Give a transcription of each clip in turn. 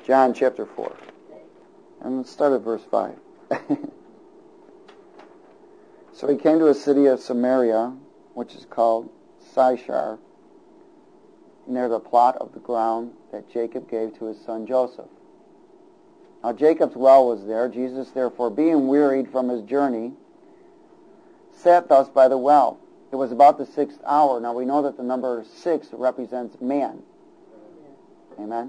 John chapter 4. And let's start at verse 5. So he came to a city of Samaria, which is called Sychar, near the plot of the ground that Jacob gave to his son Joseph. Now Jacob's well was there. Jesus, therefore, being wearied from his journey, sat thus by the well. It was about the 6th hour. Now we know that the number 6 represents man. Amen?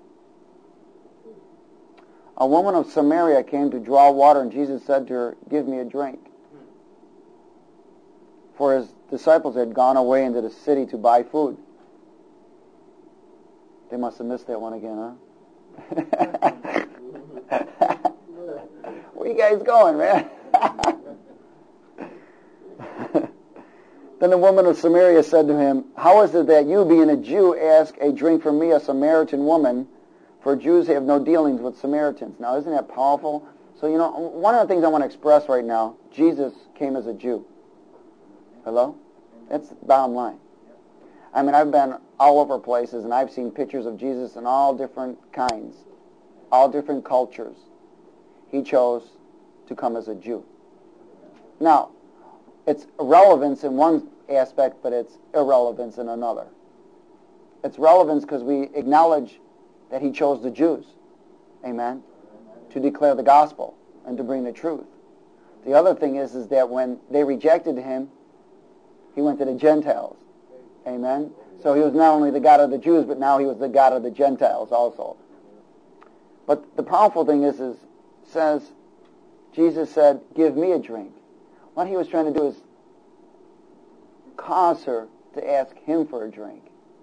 A woman of Samaria came to draw water, and Jesus said to her, "Give me a drink." For his disciples had gone away into the city to buy food. They must have missed that one again, huh? Where you guys going, man? Then the woman of Samaria said to him, "How is it that you, being a Jew, ask a drink from me, a Samaritan woman? For Jews have no dealings with Samaritans." Now, isn't that powerful? So, one of the things I want to express right now, Jesus came as a Jew. Hello? That's the bottom line. I mean, I've been all over places, and I've seen pictures of Jesus in all different kinds, all different cultures. He chose to come as a Jew. Now, it's relevance in one aspect, but it's irrelevance in another. It's relevance because we acknowledge that he chose the Jews, amen, to declare the gospel and to bring the truth. The other thing is that when they rejected him, he went to the Gentiles, amen. So he was not only the God of the Jews, but now he was the God of the Gentiles also. But the powerful thing says, Jesus said, "Give me a drink." What he was trying to do is cause her to ask him for a drink.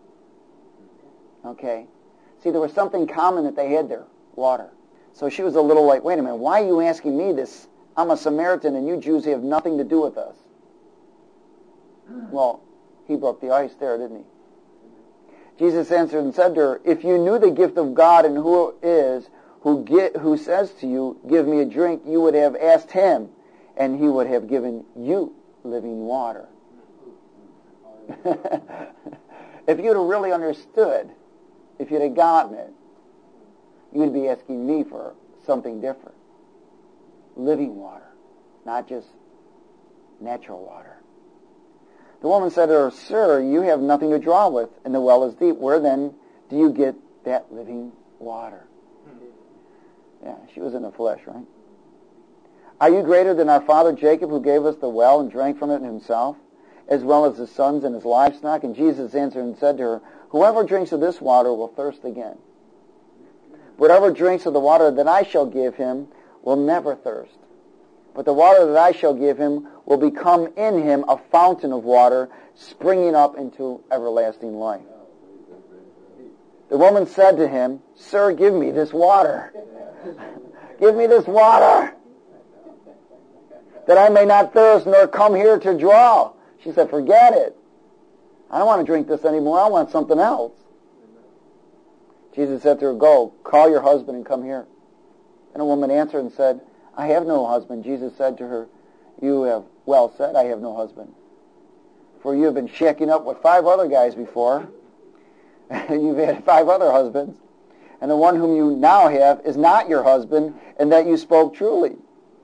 Okay? See, there was something common that they had there, water. So she was a little like, wait a minute, why are you asking me this? I'm a Samaritan and you Jews have nothing to do with us. Well, he broke the ice there, didn't he? Jesus answered and said to her, "If you knew the gift of God and who says to you, 'Give me a drink,' you would have asked him, and he would have given you living water." If you'd have really understood, if you'd have gotten it, you'd be asking me for something different. Living water, not just natural water. The woman said to her, "Sir, you have nothing to draw with, and the well is deep. Where then do you get that living water?" Yeah, she was in the flesh, right? "Are you greater than our father Jacob, who gave us the well and drank from it himself, as well as his sons and his livestock?" And Jesus answered and said to her, "Whoever drinks of this water will thirst again. Whatever drinks of the water that I shall give him will never thirst. But the water that I shall give him will become in him a fountain of water, springing up into everlasting life." The woman said to him, "Sir, give me this water. Give me this water, that I may not thirst nor come here to draw." She said, "Forget it. I don't want to drink this anymore. I want something else." Jesus said to her, "Go, call your husband and come here." And the woman answered and said, "I have no husband." Jesus said to her, "You have well said, 'I have no husband.' For you have been shacking up with 5 other guys before, and you've had 5 other husbands, and the one whom you now have is not your husband, and that you spoke truly."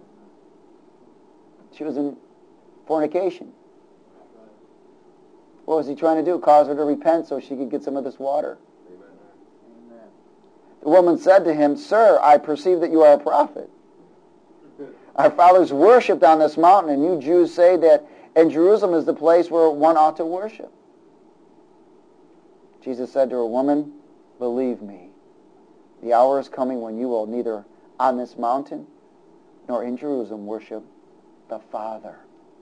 She was in fornication. What was he trying to do? Cause her to repent so she could get some of this water. Amen. The woman said to him, "Sir, I perceive that you are a prophet. Our fathers worshipped on this mountain, and you Jews say that in Jerusalem is the place where one ought to worship." Jesus said to her, "Woman, believe me, the hour is coming when you will neither on this mountain nor in Jerusalem worship the Father.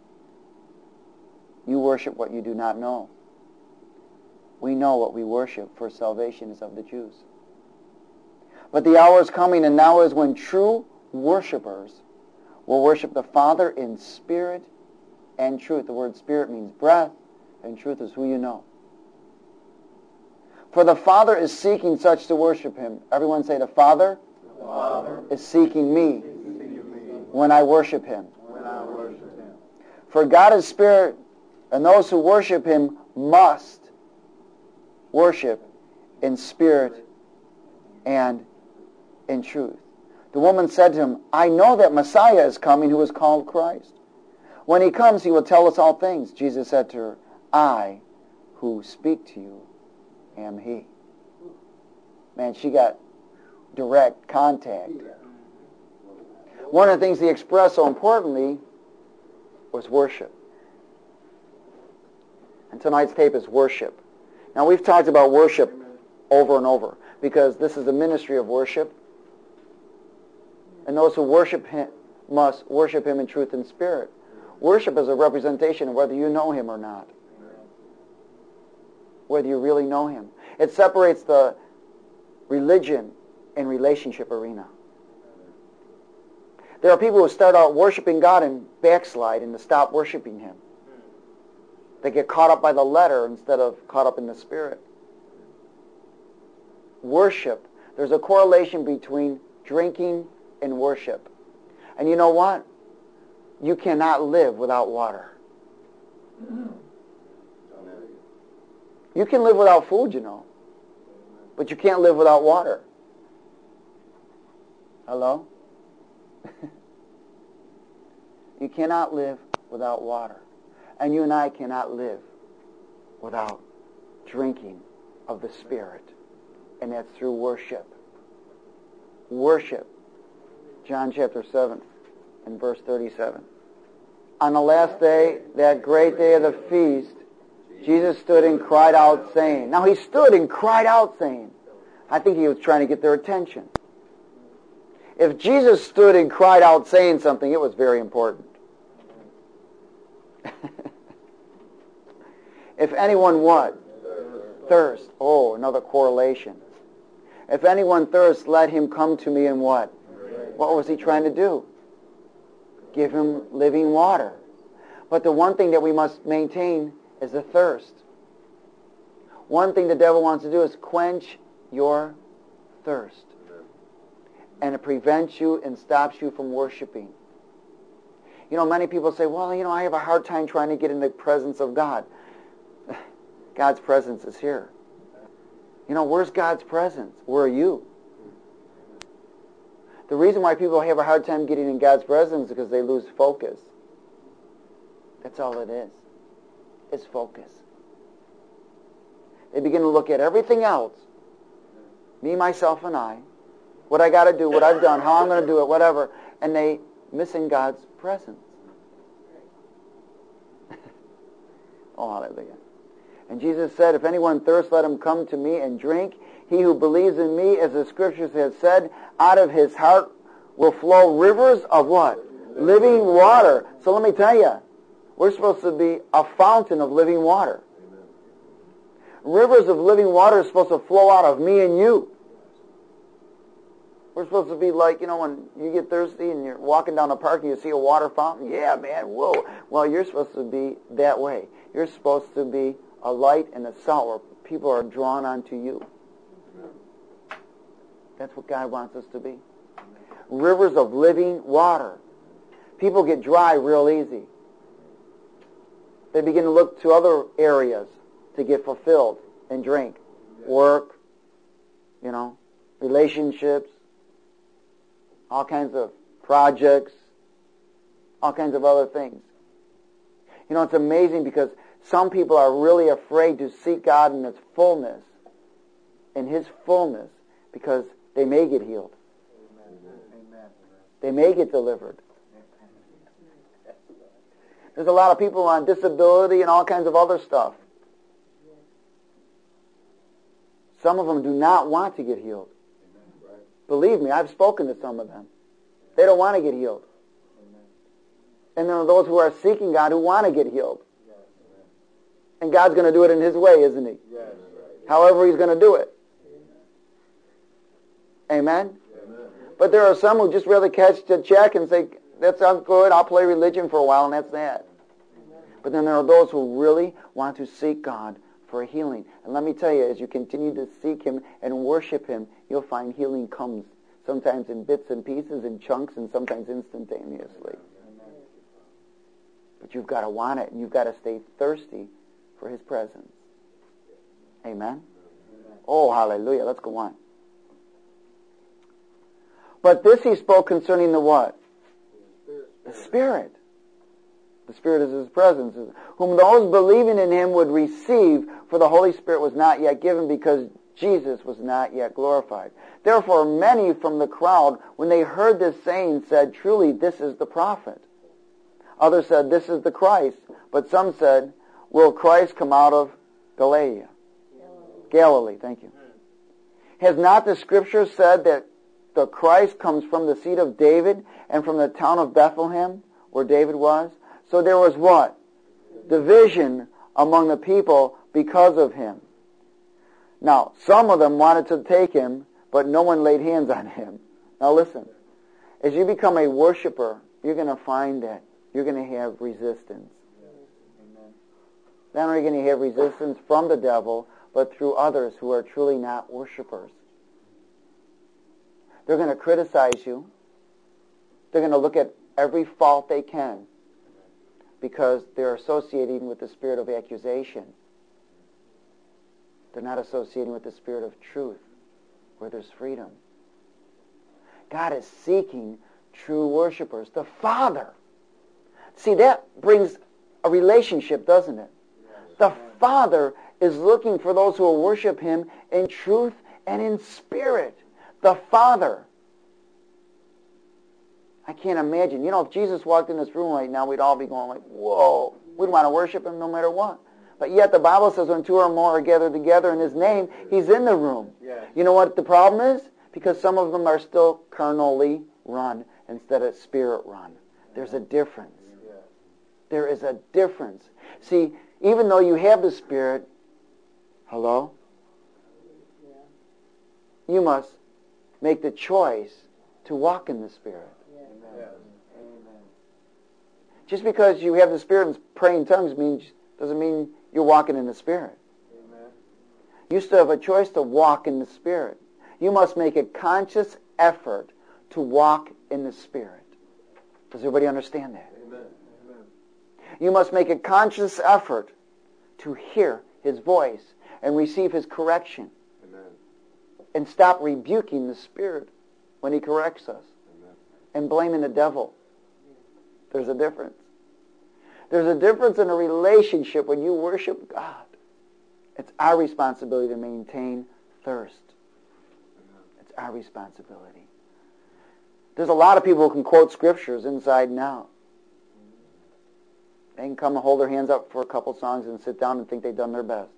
You worship what you do not know. We know what we worship, for salvation is of the Jews. But the hour is coming, and now is when true worshipers will worship the Father in spirit and truth." The word spirit means breath, and truth is who you know. "For the Father is seeking such to worship him." Everyone say, the Father is seeking me when I worship him. "For God is spirit, and those who worship him must worship in spirit and in truth. The woman said to him, I know that Messiah is coming, who is called Christ. When he comes, he will tell us all things. Jesus said to her, I who speak to you am he. Man, she got direct contact. One of the things he expressed so importantly was worship. And tonight's tape is worship. Now, we've talked about worship over and over because this is a ministry of worship. And those who worship him must worship him in truth and spirit. Worship is a representation of whether you know him or not. Whether you really know him. It separates the religion and relationship arena. There are people who start out worshiping God and backslide and to stop worshiping him. They get caught up by the letter instead of caught up in the spirit. Worship. There's a correlation between drinking and worship. And you know what? You cannot live without water. You can live without food, you know. But you can't live without water. Hello? You cannot live without water. And you and I cannot live without drinking of the Spirit. And that's through worship. Worship. John chapter 7 and verse 37. On the last day, that great day of the feast, Jesus stood and cried out saying. Now he stood and cried out saying. I think he was trying to get their attention. If Jesus stood and cried out saying something, it was very important. If anyone what? Thirst. Oh, another correlation. If anyone thirsts, let him come to me and what? What was he trying to do? Give him living water. But the one thing that we must maintain is the thirst. One thing the devil wants to do is quench your thirst. And it prevents you and stops you from worshiping. You know, many people say, well, you know, I have a hard time trying to get in the presence of God. God's presence is here. You know, where's God's presence? Where are you? The reason why people have a hard time getting in God's presence is because they lose focus. That's all it is. It's focus. They begin to look at everything else. Me, myself, and I. What I got to do, what I've done, how I'm going to do it, whatever. And they missing God's presence. Oh, hallelujah. And Jesus said, if anyone thirsts, let him come to me and drink. He who believes in me, as the scriptures have said, out of his heart will flow rivers of what? Living water. So let me tell you, we're supposed to be a fountain of living water. Amen. Rivers of living water are supposed to flow out of me and you. We're supposed to be like, you know, when you get thirsty and you're walking down a park and you see a water fountain. Yeah, man, whoa. Well, you're supposed to be that way. You're supposed to be a light and a salt where people are drawn onto you. That's what God wants us to be. Rivers of living water. People get dry real easy. They begin to look to other areas to get fulfilled and drink. Work, you know, relationships, all kinds of projects, all kinds of other things. You know, it's amazing because some people are really afraid to seek God in His fullness, because they may get healed. Amen. They may get delivered. There's a lot of people on disability and all kinds of other stuff. Some of them do not want to get healed. Believe me, I've spoken to some of them. They don't want to get healed. And there are those who are seeking God who want to get healed. And God's going to do it in His way, isn't He? However He's going to do it. Amen? But there are some who just rather catch the check and say, that sounds good, I'll play religion for a while, and that's that. But then there are those who really want to seek God for healing. And let me tell you, as you continue to seek Him and worship Him, you'll find healing comes, sometimes in bits and pieces, in chunks, and sometimes instantaneously. But you've got to want it, and you've got to stay thirsty for His presence. Amen? Oh, hallelujah. Let's go on. But this he spoke concerning the what? The Spirit. The Spirit is His presence. Whom those believing in Him would receive, for the Holy Spirit was not yet given because Jesus was not yet glorified. Therefore many from the crowd, when they heard this saying, said, truly this is the prophet. Others said, this is the Christ. But some said, will Christ come out of Galilee? Galilee, thank you. Has not the Scripture said that the Christ comes from the seed of David and from the town of Bethlehem, where David was? So there was what? Division among the people because of him. Now, some of them wanted to take him, but no one laid hands on him. Now listen, as you become a worshiper, you're going to find that you're going to have resistance. Not only are you going to have resistance from the devil, but through others who are truly not worshipers. They're going to criticize you. They're going to look at every fault they can because they're associating with the spirit of accusation. They're not associating with the spirit of truth, where there's freedom. God is seeking true worshipers. The Father. See, that brings a relationship, doesn't it? The Father is looking for those who will worship Him in truth and in spirit. The Father. I can't imagine. You know, if Jesus walked in this room right now, we'd all be going like, whoa. We'd want to worship Him no matter what. But yet the Bible says when two or more are gathered together in His name, He's in the room. Yes. You know what the problem is? Because some of them are still carnally run instead of spirit run. There's a difference. Yes. There is a difference. See, even though you have the Spirit, hello? Yeah. You must make the choice to walk in the Spirit. Yeah. Amen. Just because you have the Spirit and pray in tongues doesn't mean you're walking in the Spirit. Amen. You still have a choice to walk in the Spirit. You must make a conscious effort to walk in the Spirit. Does everybody understand that? Amen. You must make a conscious effort to hear His voice and receive His correction. Amen. And stop rebuking the Spirit when He corrects us. Amen. And blaming the devil. There's a difference. There's a difference in a relationship when you worship God. It's our responsibility to maintain thirst. It's our responsibility. There's a lot of people who can quote scriptures inside and out. They can come and hold their hands up for a couple songs and sit down and think they've done their best.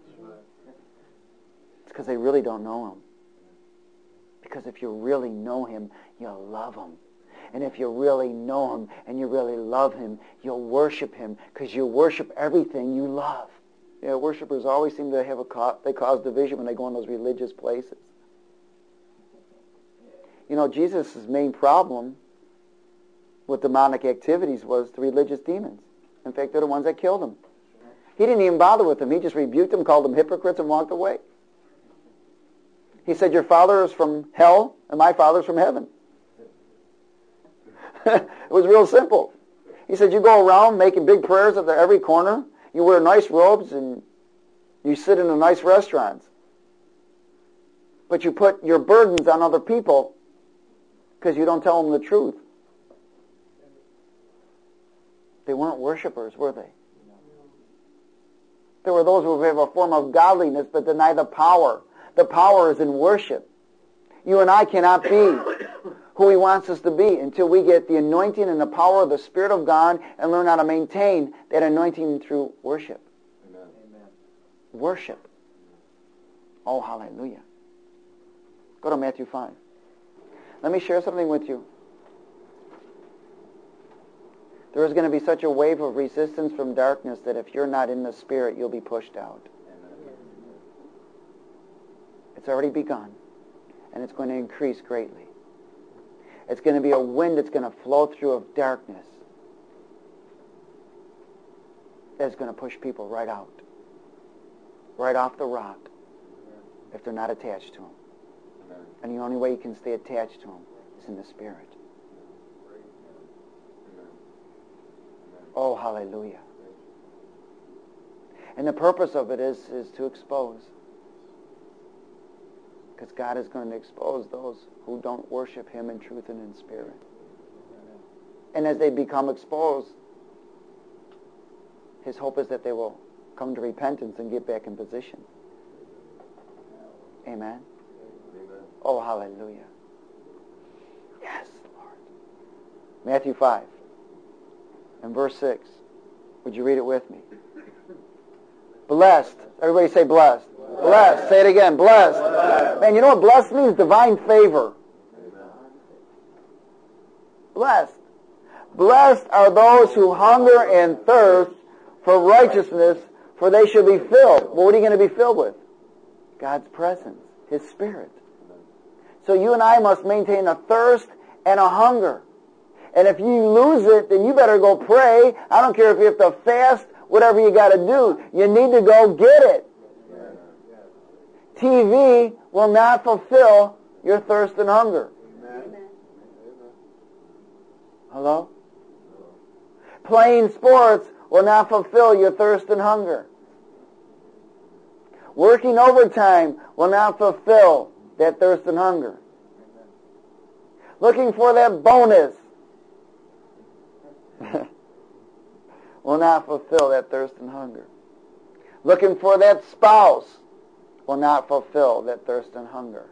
It's because they really don't know Him. Because if you really know Him, you'll love Him. And if you really know Him and you really love Him, you'll worship Him because you worship everything you love. You know, worshipers always seem to have they cause division when they go in those religious places. You know, Jesus' main problem with demonic activities was the religious demons. In fact, they're the ones that killed Him. He didn't even bother with them. He just rebuked them, called them hypocrites, and walked away. He said, your father is from hell and my father's from heaven. It was real simple. He said, you go around making big prayers at every corner. You wear nice robes and you sit in the nice restaurants. But you put your burdens on other people because you don't tell them the truth. They weren't worshipers, were they? There were those who have a form of godliness but deny the power. The power is in worship. You and I cannot be who He wants us to be until we get the anointing and the power of the Spirit of God and learn how to maintain that anointing through worship. Amen. Worship. Oh, hallelujah. Go to Matthew 5. Let me share something with you. There is going to be such a wave of resistance from darkness that if you're not in the Spirit, you'll be pushed out. Amen. It's already begun, and it's going to increase greatly. It's going to be a wind that's going to flow through of darkness that's going to push people right out, right off the rock, if they're not attached to Him. Amen. And the only way you can stay attached to Him is in the Spirit. Oh, hallelujah. And the purpose of it is to expose. Because God is going to expose those who don't worship Him in truth and in spirit. And as they become exposed, His hope is that they will come to repentance and get back in position. Amen? Oh, hallelujah. Yes, Lord. Matthew 5 and verse 6. Would you read it with me? Blessed. Everybody say blessed. Blessed. Say it again. Blessed. Man, you know what blessed means? Divine favor. Blessed. Blessed are those who hunger and thirst for righteousness, for they shall be filled. Well, what are you going to be filled with? God's presence, His Spirit. So you and I must maintain a thirst and a hunger. And if you lose it, then you better go pray. I don't care if you have to fast, whatever you got to do. You need to go get it. TV will not fulfill your thirst and hunger. Hello? Playing sports will not fulfill your thirst and hunger. Working overtime will not fulfill that thirst and hunger. Looking for that bonus will not fulfill that thirst and hunger. Looking for that spouse will not fulfill that thirst and hunger.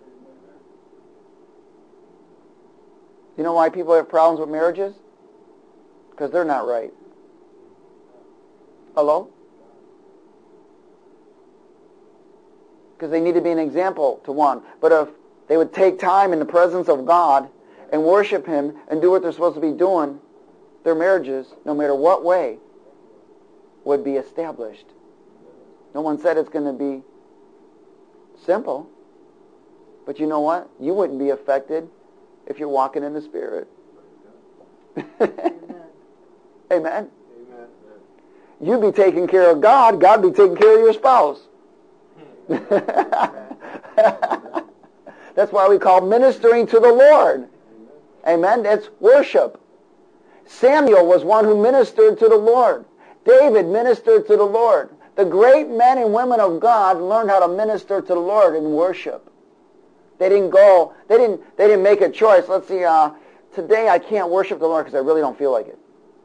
You know why people have problems with marriages? Because they're not right. Hello? Because they need to be an example to one. But if they would take time in the presence of God and worship Him and do what they're supposed to be doing, their marriages, no matter what way, would be established. No one said it's going to be simple. But you know what? You wouldn't be affected if you're walking in the Spirit. Amen. Amen. You'd be taking care of God. God be taking care of your spouse. That's why we call ministering to the Lord. Amen. That's worship. Samuel was one who ministered to the Lord. David ministered to the Lord. The great men and women of God learned how to minister to the Lord in worship. They didn't make a choice. Let's see, today I can't worship the Lord because I really don't feel like it.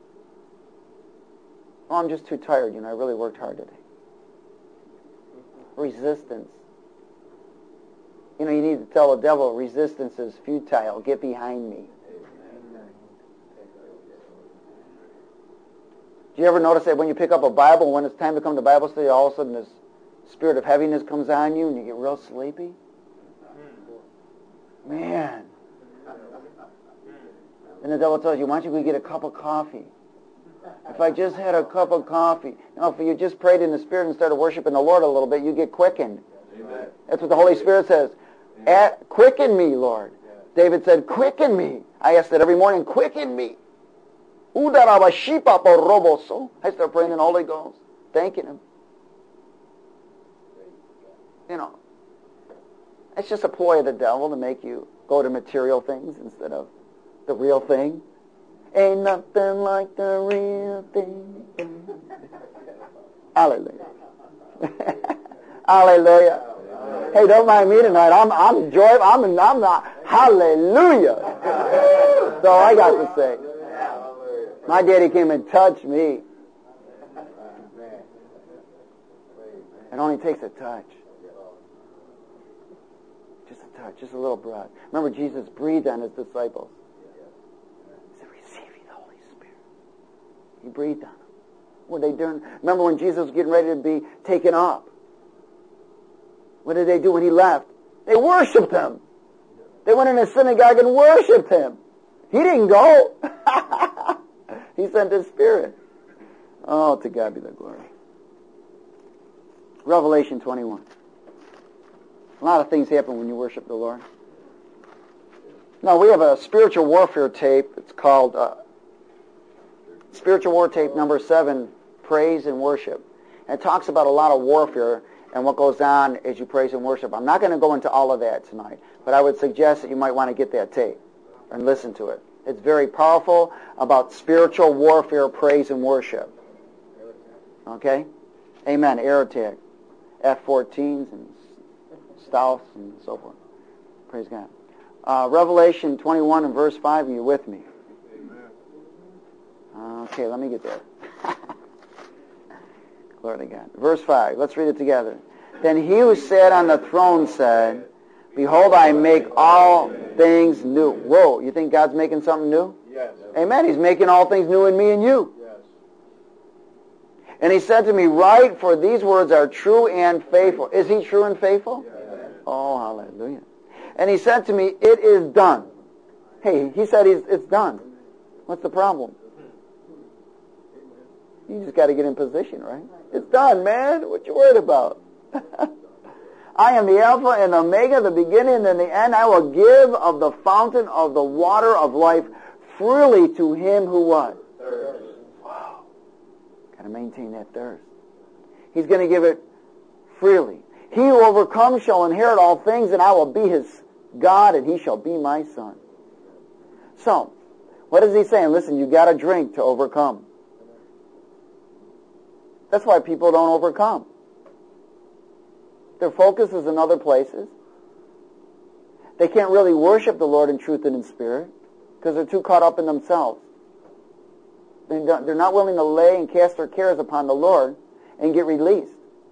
Oh, I'm just too tired, I really worked hard today. Resistance. You need to tell the devil, resistance is futile. Get behind me. Do you ever notice that when you pick up a Bible, when it's time to come to Bible study, all of a sudden this spirit of heaviness comes on you and you get real sleepy? Man. And the devil tells you, why don't you go get a cup of coffee? If I just had a cup of coffee. No, if you just prayed in the Spirit and started worshiping the Lord a little bit, you get quickened. Amen. That's what the Holy Spirit says. Quicken me, Lord. David said, quicken me. I ask that every morning, quicken me. I start praying in the Holy Ghost, thanking Him. It's just a ploy of the devil to make you go to material things instead of the real thing. Ain't nothing like the real thing. Hallelujah. Hallelujah. Hey, don't mind me tonight. I'm joyful. I'm not. Hallelujah. That's all I got to say. My daddy came and touched me. It only takes a touch. Just a touch, just a little breath. Remember, Jesus breathed on His disciples. He said, receive ye the Holy Spirit. He breathed on them. What they doing? Remember when Jesus was getting ready to be taken up? What did they do when He left? They worshipped Him. They went in the synagogue and worshipped Him. He didn't go. He sent His Spirit. Oh, to God be the glory. Revelation 21. A lot of things happen when you worship the Lord. Now, we have a spiritual warfare tape. It's called Spiritual War Tape number 7, Praise and Worship. And it talks about a lot of warfare and what goes on as you praise and worship. I'm not going to go into all of that tonight, but I would suggest that you might want to get that tape and listen to it. It's very powerful about spiritual warfare, praise, and worship. Okay? Amen. Air attack. F-14s and Stoughs and so forth. Praise God. Revelation 21 and verse 5, are you with me? Okay, let me get there. Glory to God. Verse 5, let's read it together. Then he who sat on the throne said, Behold, I make all things new. Whoa, you think God's making something new? Yes. Amen. He's making all things new in me and you. Yes. And he said to me, Write, for these words are true and faithful. Is he true and faithful? Yes. Oh, hallelujah. And he said to me, It is done. Hey, he said it's done. What's the problem? You just got to get in position, right? It's done, man. What you worried about? I am the Alpha and Omega, the beginning and the end. I will give of the fountain of the water of life freely to him who what? Thirst. Wow. Got to maintain that thirst. He's going to give it freely. He who overcomes shall inherit all things, and I will be his God, and he shall be my son. So, what is he saying? Listen, you got to drink to overcome. That's why people don't overcome. Their focus is in other places. They can't really worship the Lord in truth and in spirit because they're too caught up in themselves. They're not willing to lay and cast their cares upon the Lord and get released.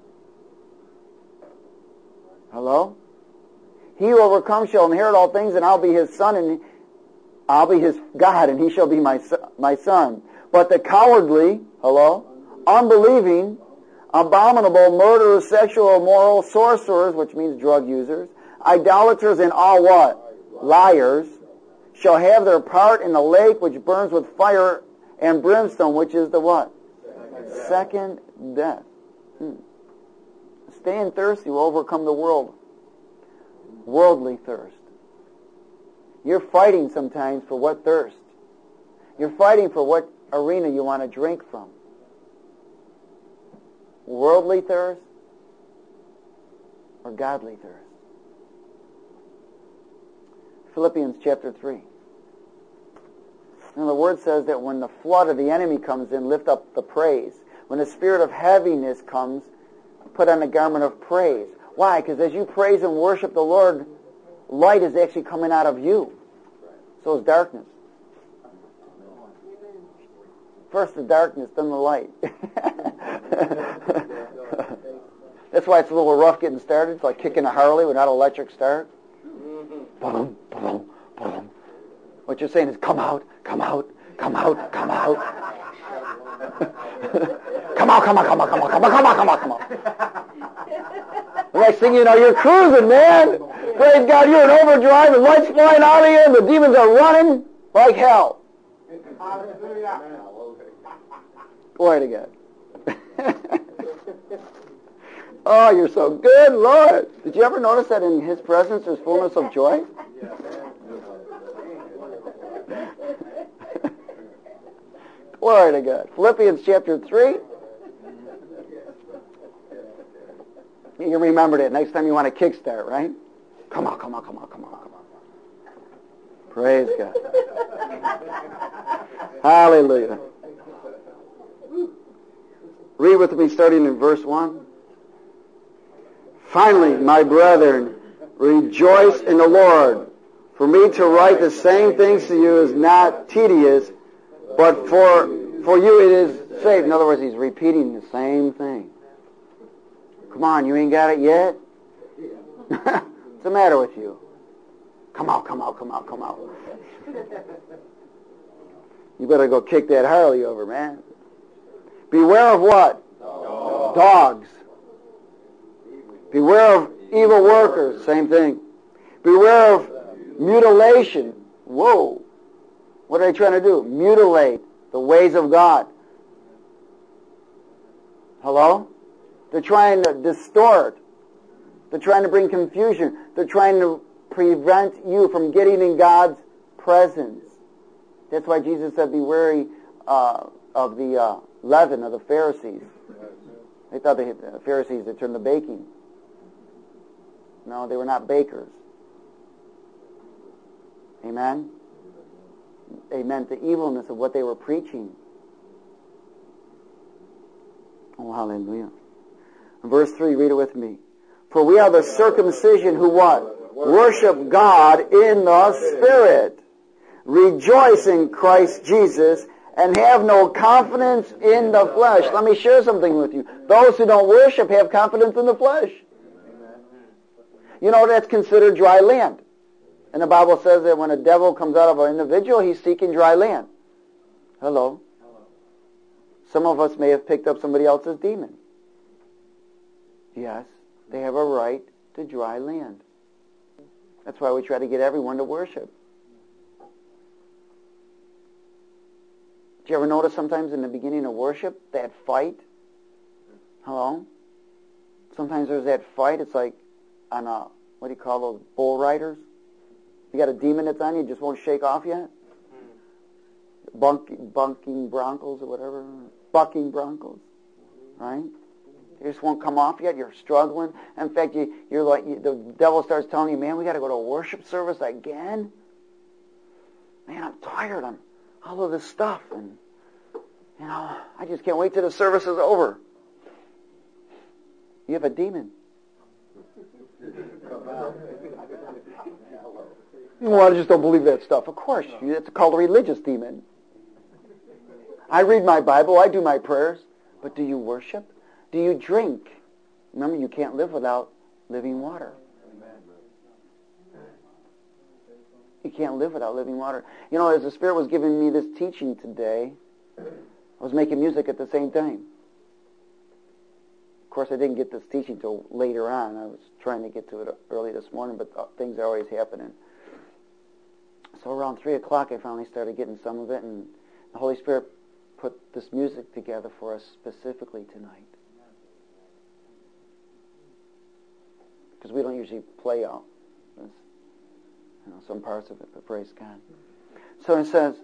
Hello? He who overcomes shall inherit all things, and I'll be his son, and I'll be his God, and he shall be my son. But the cowardly, hello, unbelieving, abominable, murderers, sexual, immoral, sorcerers, which means drug users, idolaters, and all what? Liars, shall have their part in the lake which burns with fire and brimstone, which is the what? Second death. Staying thirsty will overcome the world. Worldly thirst. You're fighting sometimes for what thirst? You're fighting for what arena you want to drink from. Worldly thirst or godly thirst? Philippians chapter 3. And the word says that when the flood of the enemy comes in, lift up the praise. When the spirit of heaviness comes, put on the garment of praise. Why? Because as you praise and worship the Lord, light is actually coming out of you. So is darkness. First the darkness, then the light. That's why it's a little rough getting started. It's like kicking a Harley without an electric start. Boom, boom, boom. What you're saying is, come out, come out, come out, come out. Come out, come out, come out, come out, come out, come out, come out, come out. The next thing you know, you're cruising, man. Praise God, you're in overdrive, and lights flying out of you, and the demons are running like hell. Glory to God. Oh, you're so good, Lord. Did you ever notice that in his presence there's fullness of joy? Glory to God. Philippians chapter 3. You can remember that next time you want to kickstart, right? Come on, come on, come on, come on, come on. Praise God. Hallelujah. Read with me starting in verse 1. Finally, my brethren, rejoice in the Lord. For me to write the same things to you is not tedious, but for you it is safe. In other words, he's repeating the same thing. Come on, you ain't got it yet? What's the matter with you? Come out, come out, come out, come out. You better go kick that Harley over, man. Beware of what? Dogs. Beware of evil workers. Same thing. Beware of mutilation. Whoa. What are they trying to do? Mutilate the ways of God. Hello? They're trying to distort. They're trying to bring confusion. They're trying to prevent you from getting in God's presence. That's why Jesus said, be wary of the leaven of the Pharisees. They thought the Pharisees had turned to baking. No, they were not bakers. Amen? They meant the evilness of what they were preaching. Oh, hallelujah. Verse 3, read it with me. For we are the circumcision who what? Worship God in the Spirit. Rejoice in Christ Jesus and have no confidence in the flesh. Let me share something with you. Those who don't worship have confidence in the flesh. You know, that's considered dry land. And the Bible says that when a devil comes out of an individual, he's seeking dry land. Hello. Some of us may have picked up somebody else's demon. Yes, they have a right to dry land. That's why we try to get everyone to worship. Did you ever notice sometimes in the beginning of worship, that fight? Hello? Sometimes there's that fight. It's like on a, what do you call those, bull riders? You got a demon that's on you, just won't shake off yet? Bunking broncos or whatever. Bucking broncos. Right? They just won't come off yet. You're struggling. In fact, you're like, the devil starts telling you, man, we got to go to a worship service again. Man, I'm tired. I'm all of this stuff. And, you know, I just can't wait till the service is over. You have a demon. Well, I just don't believe that stuff. Of course, it's called a religious demon. I read my Bible, I do my prayers, but do you worship? Do you drink? Remember, you can't live without living water. You can't live without living water. You know, as the Spirit was giving me this teaching today, I was making music at the same time. Of course, I didn't get this teaching till later on. I was trying to get to it early this morning, but things are always happening. So around 3 o'clock, I finally started getting some of it, and the Holy Spirit put this music together for us specifically tonight. Because we don't usually play out some parts of it, but praise God. So it says,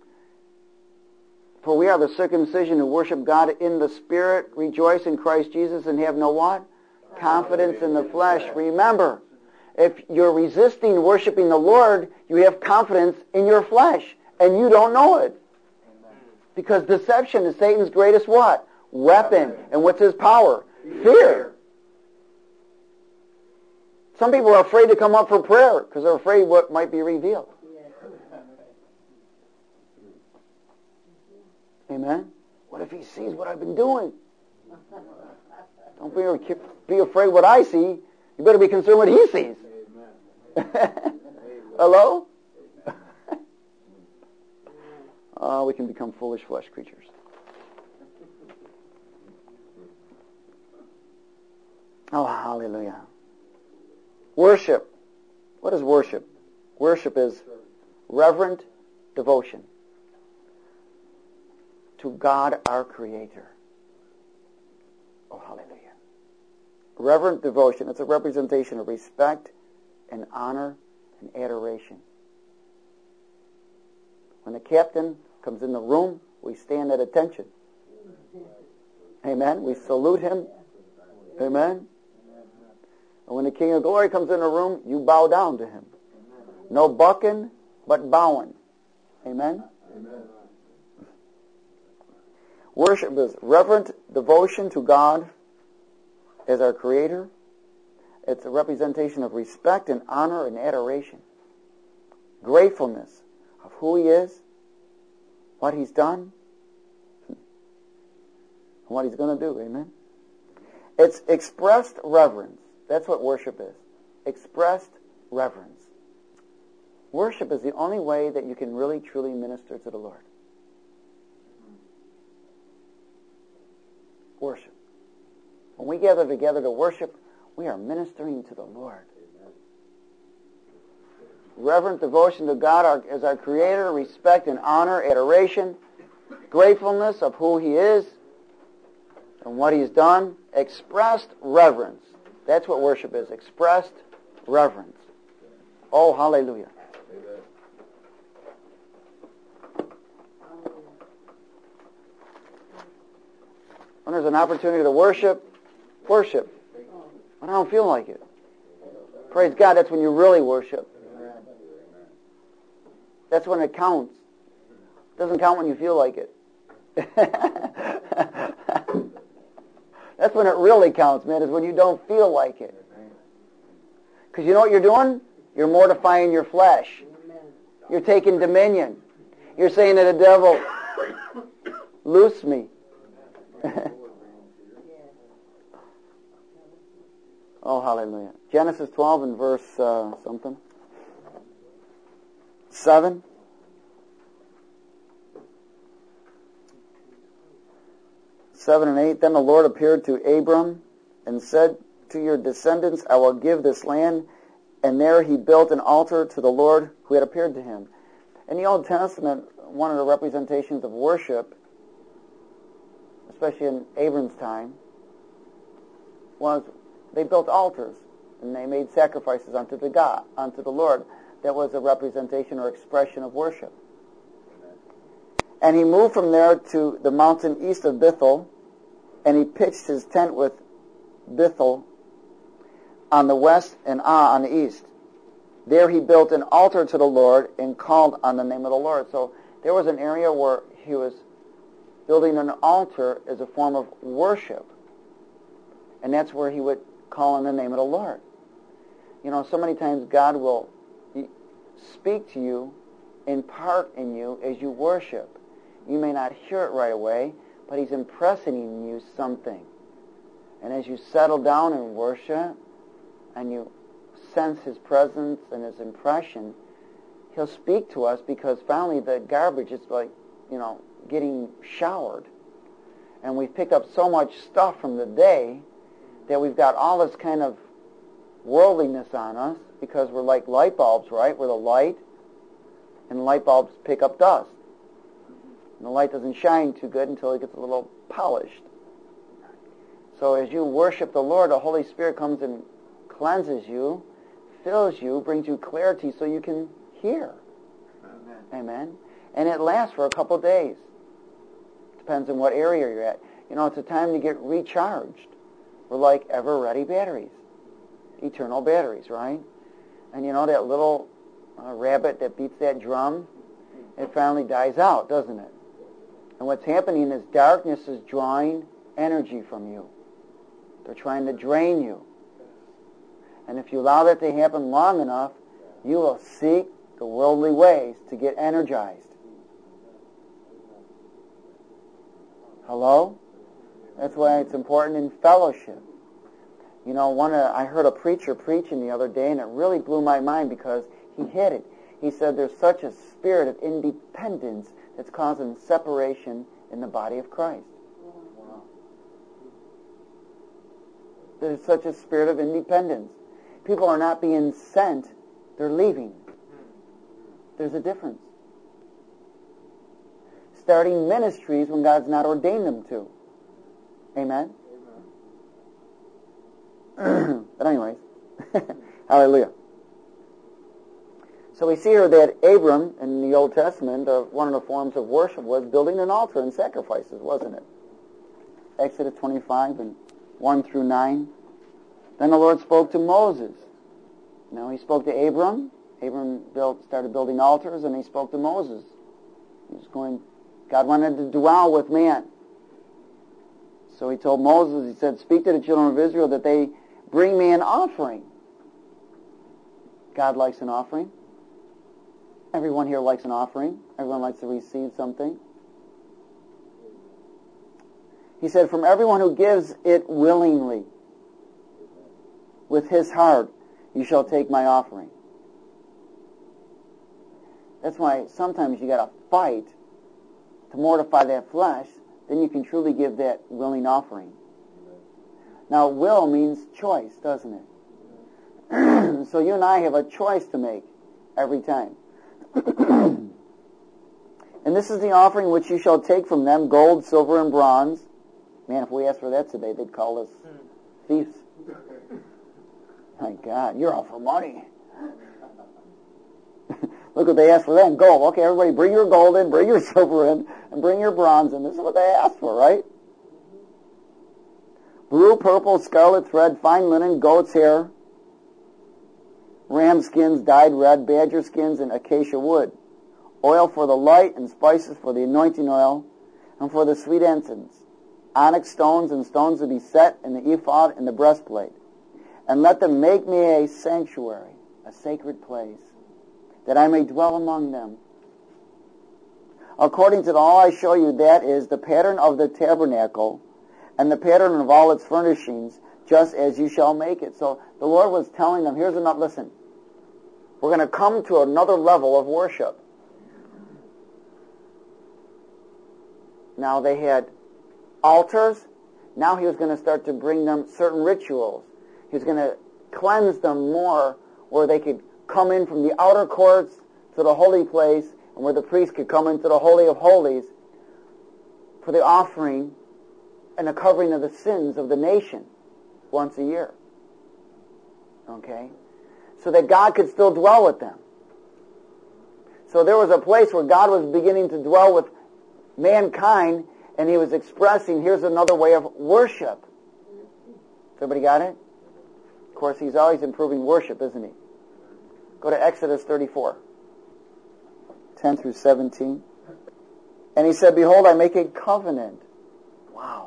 for we are the circumcision who worship God in the Spirit, rejoice in Christ Jesus, and have no what? Confidence in the flesh. Remember, if you're resisting worshiping the Lord, you have confidence in your flesh, and you don't know it. Because deception is Satan's greatest what? Weapon. And what's his power? Fear. Some people are afraid to come up for prayer because they're afraid what might be revealed. Amen? What if he sees what I've been doing? Don't be afraid what I see. You better be concerned what he sees. Hello? We can become foolish flesh creatures. Oh, hallelujah. Worship. What is worship? Worship is reverent devotion to God our Creator. Oh, hallelujah. Reverent devotion. It's a representation of respect and honor and adoration. When the captain comes in the room, we stand at attention. Amen. We salute him. Amen. And when the King of Glory comes in the room, you bow down to him. No bucking, but bowing. Amen. Worship is reverent devotion to God as our Creator. It's a representation of respect and honor and adoration. Gratefulness of who he is, what he's done, and what he's going to do. Amen. It's expressed reverence. That's what worship is. Expressed reverence. Worship is the only way that you can really, truly minister to the Lord. Worship. When we gather together to worship, we are ministering to the Lord. Reverent devotion to God as our Creator, respect and honor, adoration, gratefulness of who he is and what he's done, expressed reverence. That's what worship is, expressed reverence. Oh, hallelujah. When there's an opportunity to worship, worship. When I don't feel like it. Praise God, that's when you really worship. That's when it counts. It doesn't count when you feel like it. That's when it really counts, man, is when you don't feel like it. Because you know what you're doing? You're mortifying your flesh. You're taking dominion. You're saying to the devil, loose me. Oh, hallelujah. Genesis 12 and verse something. 7. Seven and 8. Then the Lord appeared to Abram and said, to your descendants I will give this land. And there he built an altar to the Lord who had appeared to him. In the Old Testament, one of the representations of worship, especially in Abram's time, was they built altars and they made sacrifices unto the Lord. That was a representation or expression of worship. And he moved from there to the mountain east of Bethel, and he pitched his tent with Bethel on the west and on the east. There he built an altar to the Lord and called on the name of the Lord. So there was an area where he was building an altar as a form of worship. And that's where he would call on the name of the Lord. You know, so many times God will speak to you, impart in you as you worship. You may not hear it right away, but he's impressing in you something. And as you settle down in worship and you sense his presence and his impression, he'll speak to us, because finally the garbage is like, getting showered. And we've picked up so much stuff from the day that we've got all this kind of worldliness on us, because we're like light bulbs, right? We're the light, and the light bulbs pick up dust. And the light doesn't shine too good until it gets a little polished. So as you worship the Lord, the Holy Spirit comes and cleanses you, fills you, brings you clarity so you can hear. Amen. Amen. And it lasts for a couple days. Depends on what area you're at. It's a time to get recharged. We're like ever-ready batteries. Eternal batteries, right? And that little rabbit that beats that drum, it finally dies out, doesn't it? And what's happening is darkness is drawing energy from you. They're trying to drain you. And if you allow that to happen long enough, you will seek the worldly ways to get energized. Hello? That's why it's important in fellowship. I heard a preacher preaching the other day, and it really blew my mind because he hit it. He said there's such a spirit of independence that's causing separation in the body of Christ. There's such a spirit of independence. People are not being sent, they're leaving. There's a difference. Starting ministries when God's not ordained them to. Amen? But anyways, hallelujah. So we see here that Abram, in the Old Testament, one of the forms of worship was building an altar and sacrifices, wasn't it? Exodus 25 and 1 through 9. Then the Lord spoke to Moses. Now he spoke to Abram. Abram started building altars, and he spoke to Moses. God wanted to dwell with man. So he told Moses, he said, speak to the children of Israel that they bring me an offering. God likes an offering. Everyone here likes an offering. Everyone likes to receive something. He said, from everyone who gives it willingly, with his heart, you shall take my offering. That's why sometimes you got to fight to mortify that flesh, then you can truly give that willing offering. Now, will means choice, doesn't it? So you and I have a choice to make every time. And this is the offering which you shall take from them, gold, silver, and bronze. Man, if we asked for that today, they'd call us thieves. My God, you're all for money. Look what they asked for then, gold. Okay, everybody bring your gold in, bring your silver in, and bring your bronze in. This is what they asked for, right? Blue, purple, scarlet thread, fine linen, goat's hair, ram skins dyed red, badger skins, and acacia wood. Oil for the light and spices for the anointing oil, and for the sweet incense. Onyx stones and stones to be set in the ephod and the breastplate. And let them make me a sanctuary, a sacred place, that I may dwell among them. According to all I show you, that is the pattern of the tabernacle and the pattern of all its furnishings, just as you shall make it. So the Lord was telling them, here's enough, listen, we're going to come to another level of worship. Now they had altars. Now he was going to start to bring them certain rituals. He was going to cleanse them more, where they could come in from the outer courts to the holy place, and where the priest could come into the Holy of Holies for the offering and the covering of the sins of the nation once a year. Okay? So that God could still dwell with them. So there was a place where God was beginning to dwell with mankind, and he was expressing, here's another way of worship. Everybody got it? Of course, he's always improving worship, isn't he? Go to Exodus 34, 10 through 17. And he said, behold, I make a covenant. Wow.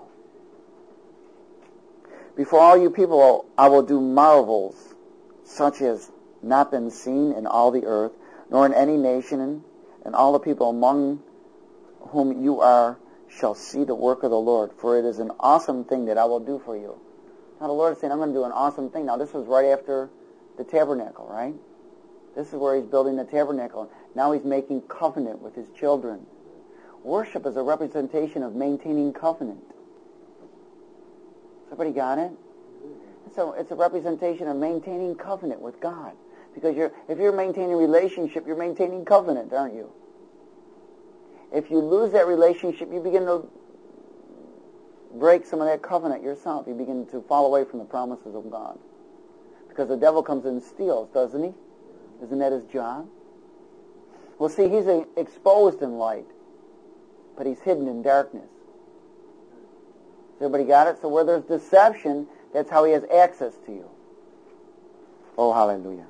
Before all you people, I will do marvels, such as not been seen in all the earth, nor in any nation, and all the people among whom you are shall see the work of the Lord, for it is an awesome thing that I will do for you. Now the Lord is saying, I'm going to do an awesome thing. Now this was right after the tabernacle, right? This is where he's building the tabernacle. Now he's making covenant with his children. Worship is a representation of maintaining covenant. Somebody got it? So it's a representation of maintaining covenant with God. Because if you're maintaining a relationship, you're maintaining covenant, aren't you? If you lose that relationship, you begin to break some of that covenant yourself. You begin to fall away from the promises of God. Because the devil comes in and steals, doesn't he? Isn't that his job? Well, see, he's exposed in light, but he's hidden in darkness. Everybody got it? So where there's deception, that's how he has access to you. Oh, hallelujah.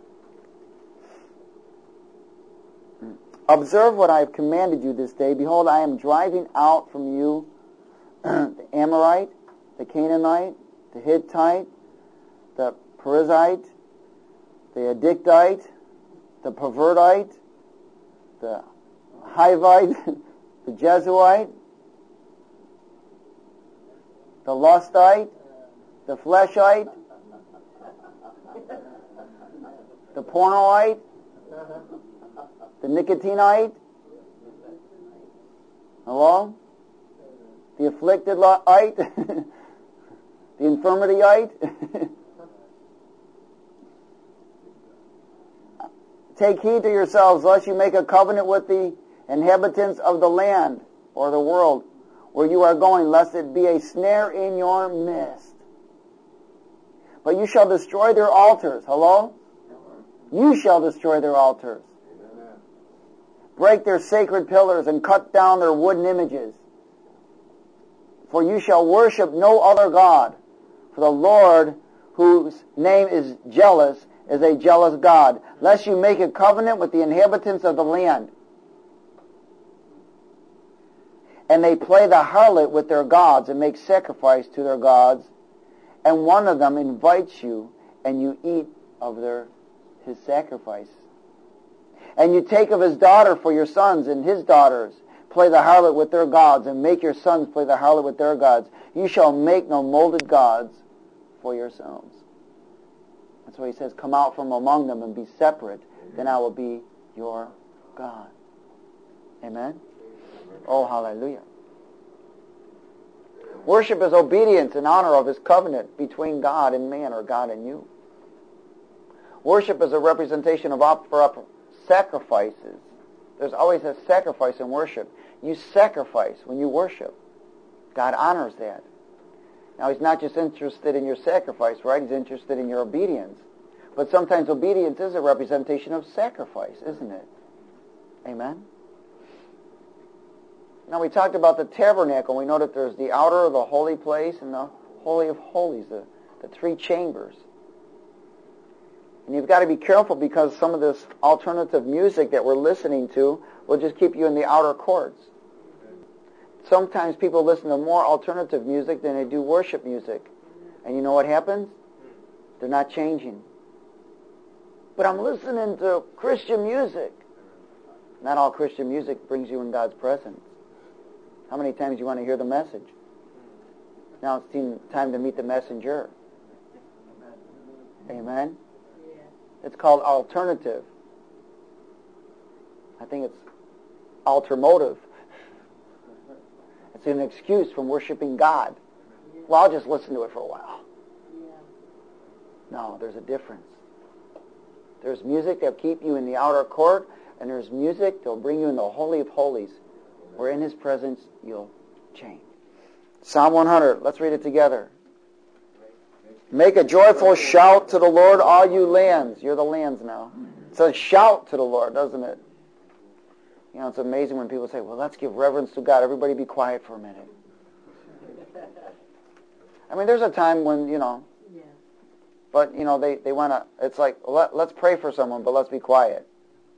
Observe what I have commanded you this day. Behold, I am driving out from you the Amorite, the Canaanite, the Hittite, the Perizzite, the Hittite, the Pervertite, the Hivite, the Jesuite, the Lustite, the Fleshite, the Pornoite, the Nicotinite. Hello? The afflictedite, the infirmityite. Take heed to yourselves, lest you make a covenant with the inhabitants of the land or the world where you are going, lest it be a snare in your midst. But you shall destroy their altars. Hello? You shall destroy their altars. Break their sacred pillars and cut down their wooden images. For you shall worship no other God. For the Lord, whose name is jealous, is a jealous God. Lest you make a covenant with the inhabitants of the land. And they play the harlot with their gods and make sacrifice to their gods. And one of them invites you, and you eat of his sacrifice. And you take of his daughter for your sons, and his daughters play the harlot with their gods, and make your sons play the harlot with their gods. You shall make no molded gods for yourselves. That's why he says, come out from among them and be separate, then I will be your God. Amen? Oh, hallelujah. Worship is obedience in honor of his covenant between God and man, or God and you. Worship is a representation of sacrifices. There's always a sacrifice in worship. You sacrifice when you worship. God honors that. Now, he's not just interested in your sacrifice, right? He's interested in your obedience. But sometimes obedience is a representation of sacrifice, isn't it? Amen? Now, we talked about the tabernacle. We know that there's the outer, the holy place, and the Holy of Holies, the three chambers. And you've got to be careful, because some of this alternative music that we're listening to will just keep you in the outer courts. Sometimes people listen to more alternative music than they do worship music. And you know what happens? They're not changing. But I'm listening to Christian music. Not all Christian music brings you in God's presence. How many times do you want to hear the message? Now it's time to meet the messenger. Amen? It's called alternative. I think it's altermotive. It's an excuse from worshiping God. Well, I'll just listen to it for a while. No, there's a difference. There's music that'll keep you in the outer court, and there's music that'll bring you in the Holy of Holies, where in His presence you'll change. Psalm 100, let's read it together. Make a joyful shout to the Lord, all you lands. You're the lands now. It says shout to the Lord, doesn't it? You know, it's amazing when people say, well, let's give reverence to God. Everybody be quiet for a minute. I mean, there's a time when, but, they want to, it's like, let's pray for someone, but let's be quiet,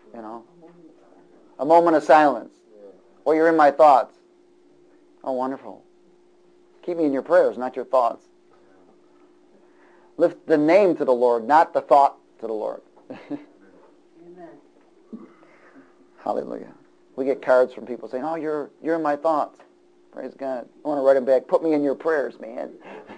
A moment of silence. Well, you're in my thoughts. Oh, wonderful. Keep me in your prayers, not your thoughts. Lift the name to the Lord, not the thought to the Lord. Amen. Hallelujah. We get cards from people saying, oh, you're in my thoughts. Praise God. I want to write them back. Put me in your prayers, man.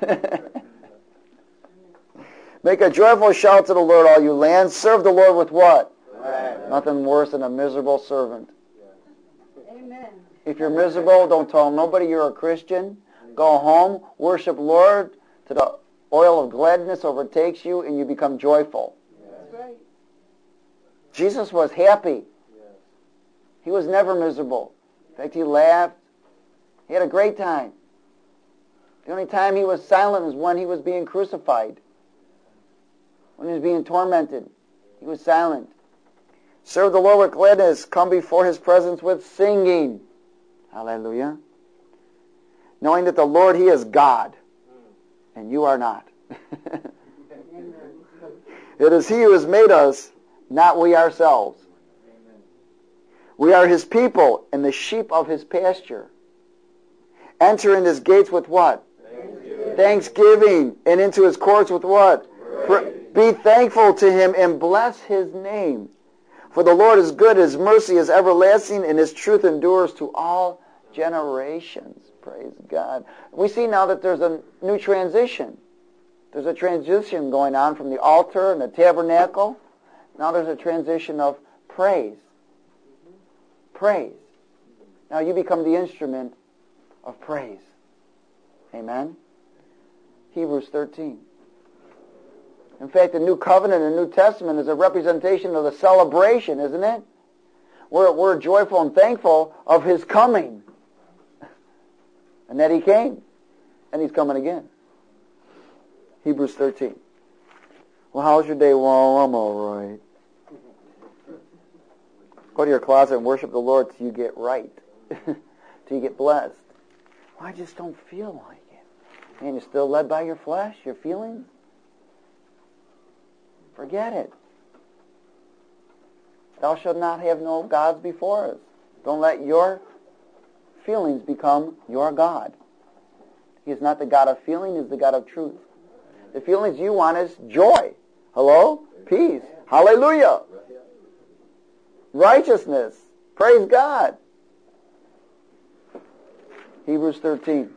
Make a joyful shout to the Lord, all you lands. Serve the Lord with what? Nothing worse than a miserable servant. Amen. If you're miserable, don't tell nobody you're a Christian. Go home, worship Lord till the oil of gladness overtakes you and you become joyful. That's right. Jesus was happy. He was never miserable. In fact, he laughed. He had a great time. The only time he was silent was when he was being crucified. When he was being tormented, he was silent. Serve the Lord with gladness. Come before His presence with singing. Hallelujah. Knowing that the Lord, He is God, and you are not. It is He who has made us, not we ourselves. We are His people and the sheep of His pasture. Enter in His gates with what? Thanksgiving. And into His courts with what? Be thankful to Him and bless His name. For the Lord is good, His mercy is everlasting, and His truth endures to all generations. Praise God. We see now that there's a new transition. There's a transition going on from the altar and the tabernacle. Now there's a transition of praise. Praise. Now you become the instrument of praise. Amen? Hebrews 13. In fact, the New Covenant and New Testament is a representation of the celebration, isn't it? We're joyful and thankful of His coming. And that He came. And He's coming again. Hebrews 13. Well, how's your day? Well, I'm all right. Go to your closet and worship the Lord till you get right. Till you get blessed. Well, I just don't feel like it. Man, you're still led by your flesh, your feelings? Forget it. Thou shalt not have no gods before us. Don't let your feelings become your God. He is not the God of feeling, He is the God of truth. The feelings you want is joy. Hello? Peace. Hallelujah. Righteousness. Praise God. Hebrews 13.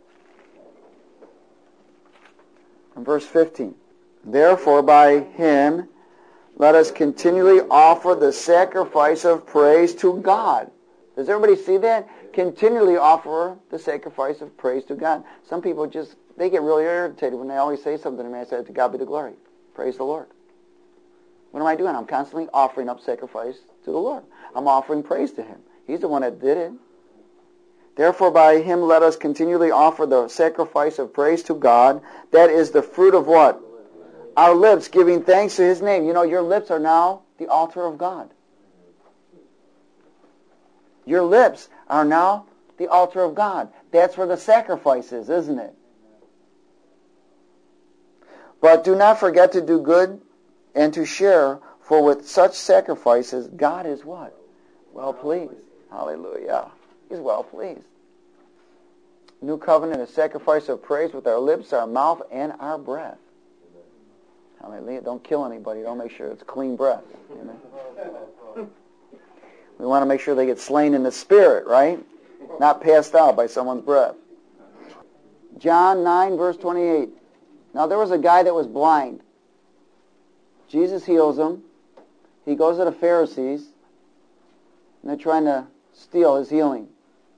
And verse 15. Therefore, by Him, let us continually offer the sacrifice of praise to God. Does everybody see that? Continually offer the sacrifice of praise to God. Some people they get really irritated when they always say something to me. I say, to God be the glory. Praise the Lord. What am I doing? I'm constantly offering up sacrifice to the Lord. I'm offering praise to Him. He's the one that did it. Therefore, by Him, let us continually offer the sacrifice of praise to God. That is the fruit of what? Our lips, giving thanks to His name. You know, your lips are now the altar of God. Your lips are now the altar of God. That's where the sacrifice is, isn't it? But do not forget to do good and to share, for with such sacrifices, God is what? Well pleased. Hallelujah. He's well pleased. New covenant is sacrifice of praise with our lips, our mouth, and our breath. Hallelujah. Don't kill anybody. Don't make sure it's clean breath. Amen. We want to make sure they get slain in the spirit, right? Not passed out by someone's breath. John 9, verse 28. Now there was a guy that was blind. Jesus heals him. He goes to the Pharisees, and they're trying to steal his healing.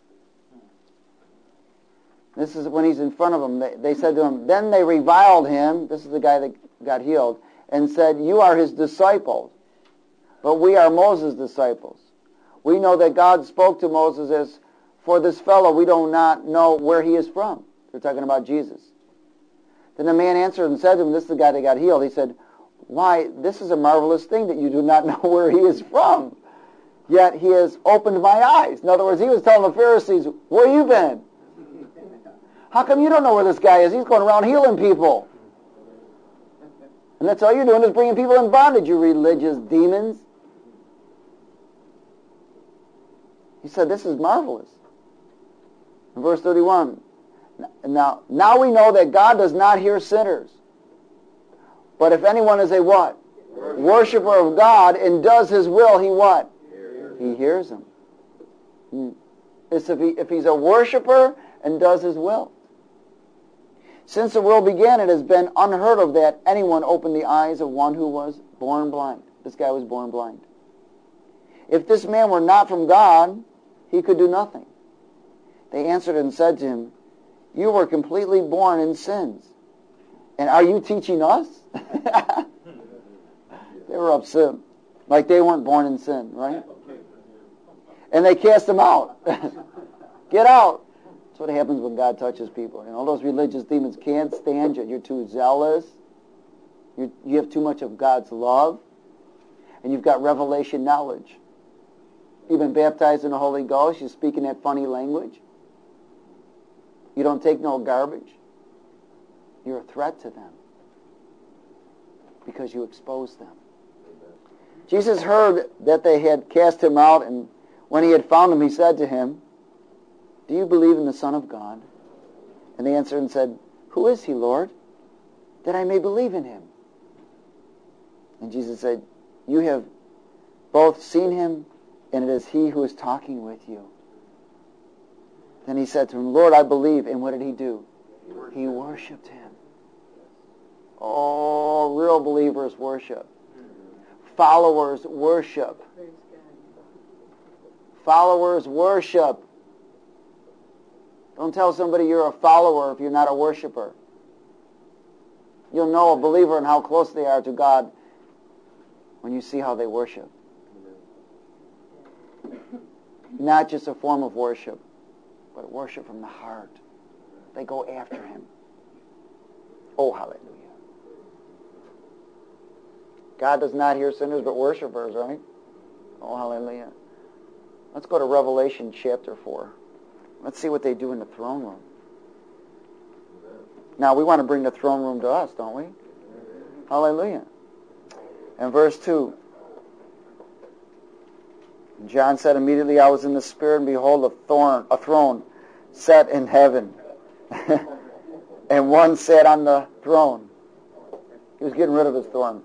This is when he's in front of them. They said to him, then they reviled him, this is the guy that got healed, and said, you are his disciples, but we are Moses' disciples. We know that God spoke to Moses as, for this fellow, we do not know where he is from. They're talking about Jesus. Then the man answered and said to him, this is the guy that got healed. He said, why, this is a marvelous thing that you do not know where he is from. Yet he has opened my eyes. In other words, he was telling the Pharisees, where you been? How come you don't know where this guy is? He's going around healing people. And that's all you're doing is bringing people in bondage, you religious demons. He said, this is marvelous. In verse 31, now we know that God does not hear sinners. But if anyone is a what? Worshipper of God and does his will, he what? He hears him. It's if he's a worshiper and does his will. Since the world began, it has been unheard of that anyone opened the eyes of one who was born blind. This guy was born blind. If this man were not from God, he could do nothing. They answered and said to him, you were completely born in sins. And are you teaching us? They were upset. Like they weren't born in sin, right? And they cast him out. Get out. That's what happens when God touches people. You know, those religious demons can't stand you. You're too zealous. You have too much of God's love. And you've got revelation knowledge. You've been baptized in the Holy Ghost. You speak in that funny language. You don't take no garbage. You're a threat to them because you expose them. Jesus heard that they had cast him out, and when he had found him, he said to him, do you believe in the Son of God? And they answered and said, who is he, Lord, that I may believe in him? And Jesus said, you have both seen him, and it is he who is talking with you. Then he said to him, Lord, I believe. And what did he do? He worshipped him. Oh, real believers worship. Followers worship. Followers worship. Don't tell somebody you're a follower if you're not a worshiper. You'll know a believer and how close they are to God when you see how they worship. Not just a form of worship, but worship from the heart. They go after him. Oh, hallelujah. God does not hear sinners but worshipers, right? Oh, hallelujah. Let's go to Revelation chapter 4. Let's see what they do in the throne room. Now, we want to bring the throne room to us, don't we? Hallelujah. And verse 2. John said, immediately I was in the Spirit, and behold, a throne set in heaven. And one sat on the throne. He was getting rid of his throne.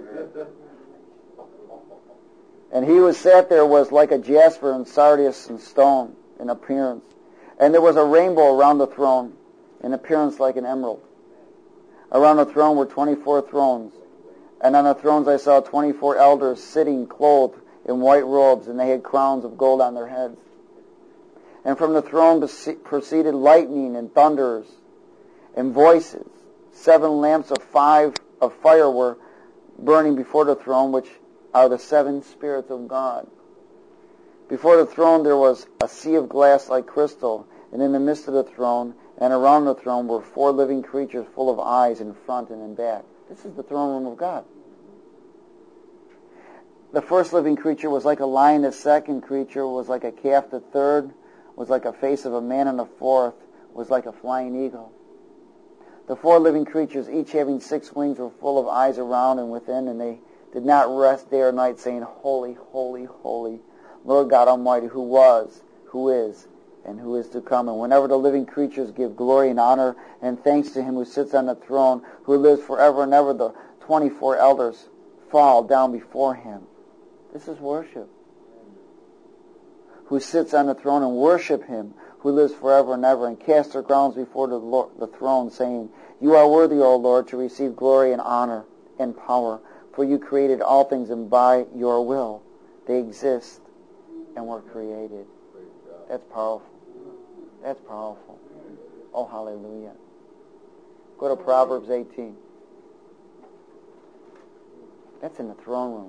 And he who sat there was like a jasper and sardius and stone in appearance. And there was a rainbow around the throne, in appearance like an emerald. Around the throne were 24 thrones. And on the thrones I saw 24 elders sitting clothed in white robes, and they had crowns of gold on their heads. And from the throne proceeded lightning and thunders and voices. 7 lamps of fire were burning before the throne, which are the 7 spirits of God. Before the throne there was a sea of glass like crystal, and in the midst of the throne and around the throne were 4 living creatures full of eyes in front and in back. This is the throne room of God. The first living creature was like a lion, the second creature was like a calf, the third was like a face of a man, and the fourth was like a flying eagle. The 4 living creatures, each having 6 wings, were full of eyes around and within, and they did not rest day or night, saying, Holy, holy, holy, Lord God Almighty, who was, who is, and who is to come. And whenever the living creatures give glory and honor and thanks to him who sits on the throne, who lives forever and ever, the 24 elders fall down before him. This is worship. Who sits on the throne, and worship him who lives forever and ever, and cast their crowns before the throne, saying, You are worthy, O Lord, to receive glory and honor and power, for you created all things, and by your will they exist and were created. That's powerful. That's powerful. Oh, hallelujah. Go to Proverbs 18. That's in the throne room.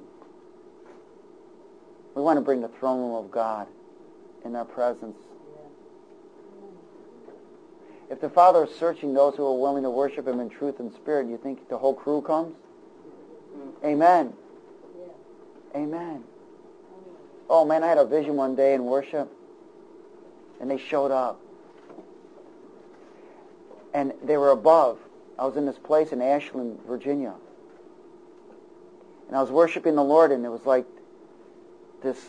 We want to bring the throne room of God in our presence. If the Father is searching those who are willing to worship him in truth and spirit, you think the whole crew comes? Amen. Amen. Oh man, I had a vision one day in worship, and they showed up. And they were above. I was in this place in Ashland, Virginia. And I was worshiping the Lord, and it was like this,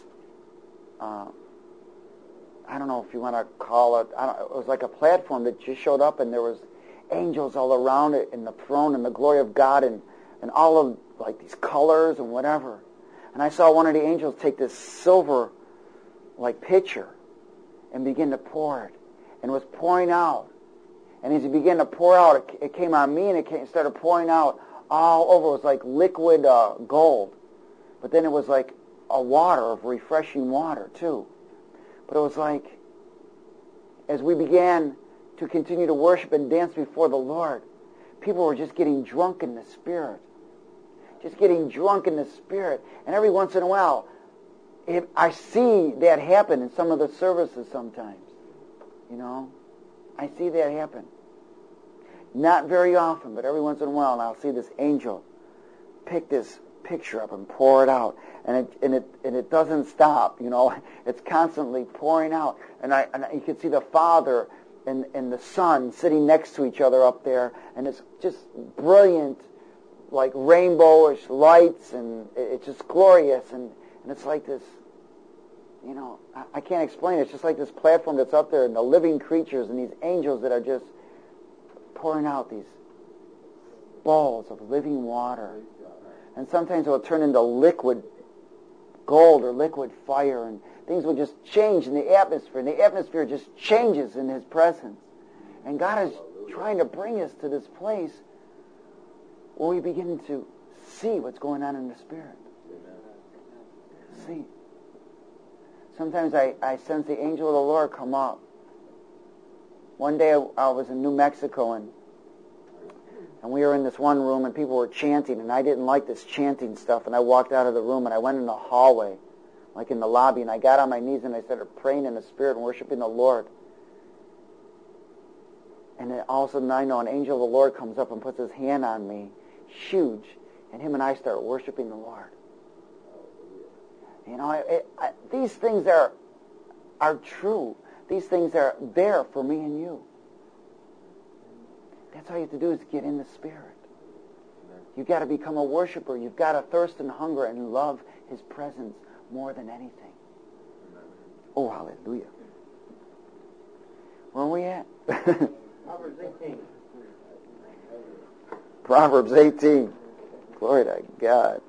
I don't know if you want to call it, it was like a platform that just showed up, and there was angels all around it, and the throne, and the glory of God, and all of like these colors and whatever. And I saw one of the angels take this silver like pitcher and begin to pour it, and it was pouring out. And as he began to pour out, it came on me, and it started pouring out all over. It was like liquid gold. But then it was like a water of refreshing water, too. But it was like, as we began to continue to worship and dance before the Lord, people were just getting drunk in the Spirit. Just getting drunk in the Spirit. And every once in a while, I see that happen in some of the services sometimes. You know? I see that happen. Not very often, but every once in a while, I'll see this angel pick this picture up and pour it out, and it doesn't stop. You know, it's constantly pouring out, and you can see the Father and the Son sitting next to each other up there, and it's just brilliant, like rainbowish lights, and it's just glorious, and it's like this. You know, I can't explain it. It's just like this platform that's up there, and the living creatures and these angels that are just pouring out these bowls of living water. And sometimes it will turn into liquid gold or liquid fire, and things will just change in the atmosphere, and the atmosphere just changes in his presence. And God is trying to bring us to this place where we begin to see what's going on in the Spirit. See. Sometimes I sense the angel of the Lord come up. One day I was in New Mexico, and we were in this one room, and people were chanting, and I didn't like this chanting stuff, and I walked out of the room, and I went in the hallway, like in the lobby, and I got on my knees, and I started praying in the Spirit and worshiping the Lord. And then all of a sudden I know an angel of the Lord comes up and puts his hand on me, huge, and him and I start worshiping the Lord. You know, these things are true. These things are there for me and you. That's all you have to do is get in the Spirit. You've got to become a worshiper. You've got to thirst and hunger and love his presence more than anything. Oh, hallelujah. Where are we at? Proverbs 18. Proverbs 18. Glory to God.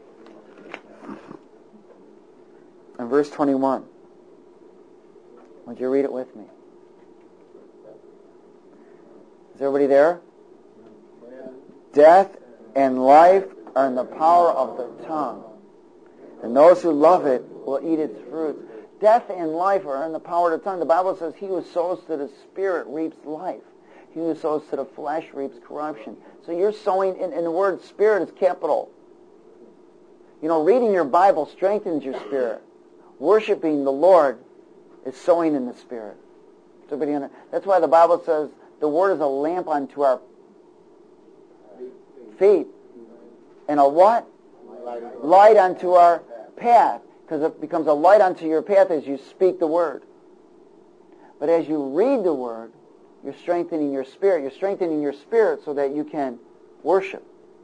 And verse 21. Would you read it with me? Is everybody there? Death and life are in the power of the tongue, and those who love it will eat its fruits. Death and life are in the power of the tongue. The Bible says, he who sows to the Spirit reaps life. He who sows to the flesh reaps corruption. So you're sowing, in the word Spirit is capital. You know, reading your Bible strengthens your spirit. Worshiping the Lord is sowing in the Spirit. That's why the Bible says the Word is a lamp unto our feet, and a what? Light unto our path, because it becomes a light unto your path as you speak the Word. But as you read the Word, you're strengthening your spirit. You're strengthening your spirit so that you can worship.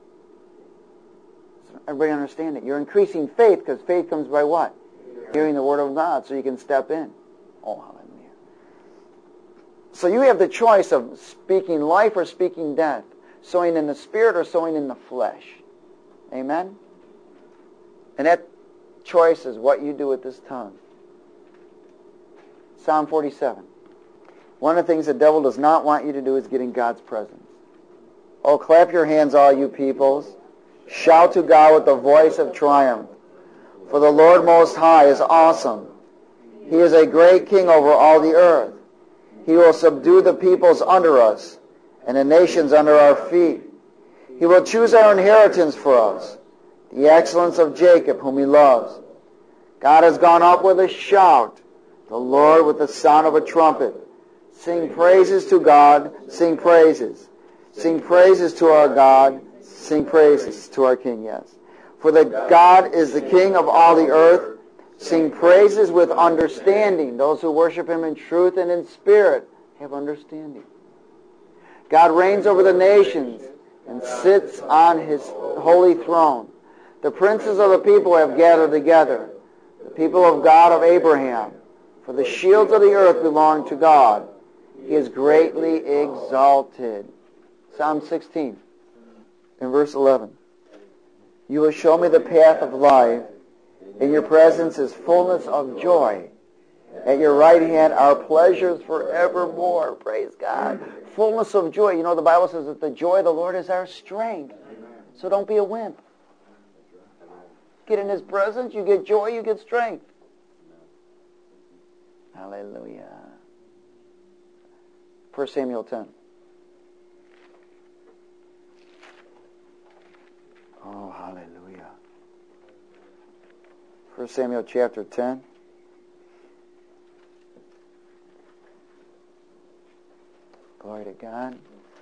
So everybody understand it? You're increasing faith, because faith comes by what? Hearing the Word of God, so you can step in. Oh, hallelujah. So you have the choice of speaking life or speaking death, sowing in the Spirit or sowing in the flesh. Amen? And that choice is what you do with this tongue. Psalm 47. One of the things the devil does not want you to do is get in God's presence. Oh, clap your hands, all you peoples. Shout to God with the voice of triumph. For the Lord Most High is awesome. He is a great king over all the earth. He will subdue the peoples under us and the nations under our feet. He will choose our inheritance for us, the excellence of Jacob, whom he loves. God has gone up with a shout, the Lord with the sound of a trumpet. Sing praises to God, sing praises. Sing praises to our God, sing praises to our King, yes. For the God is the King of all the earth. Sing praises with understanding. Those who worship him in truth and in spirit have understanding. God reigns over the nations and sits on his holy throne. The princes of the people have gathered together, the people of God of Abraham. For the shields of the earth belong to God. He is greatly exalted. Psalm 16, in verse 11. You will show me the path of life. In your presence is fullness of joy. At your right hand are pleasures forevermore. Praise God. Fullness of joy. You know, the Bible says that the joy of the Lord is our strength. So don't be a wimp. Get in his presence, you get joy, you get strength. Hallelujah. 1 Samuel 10. Oh, hallelujah. 1 Samuel chapter 10. Glory to God.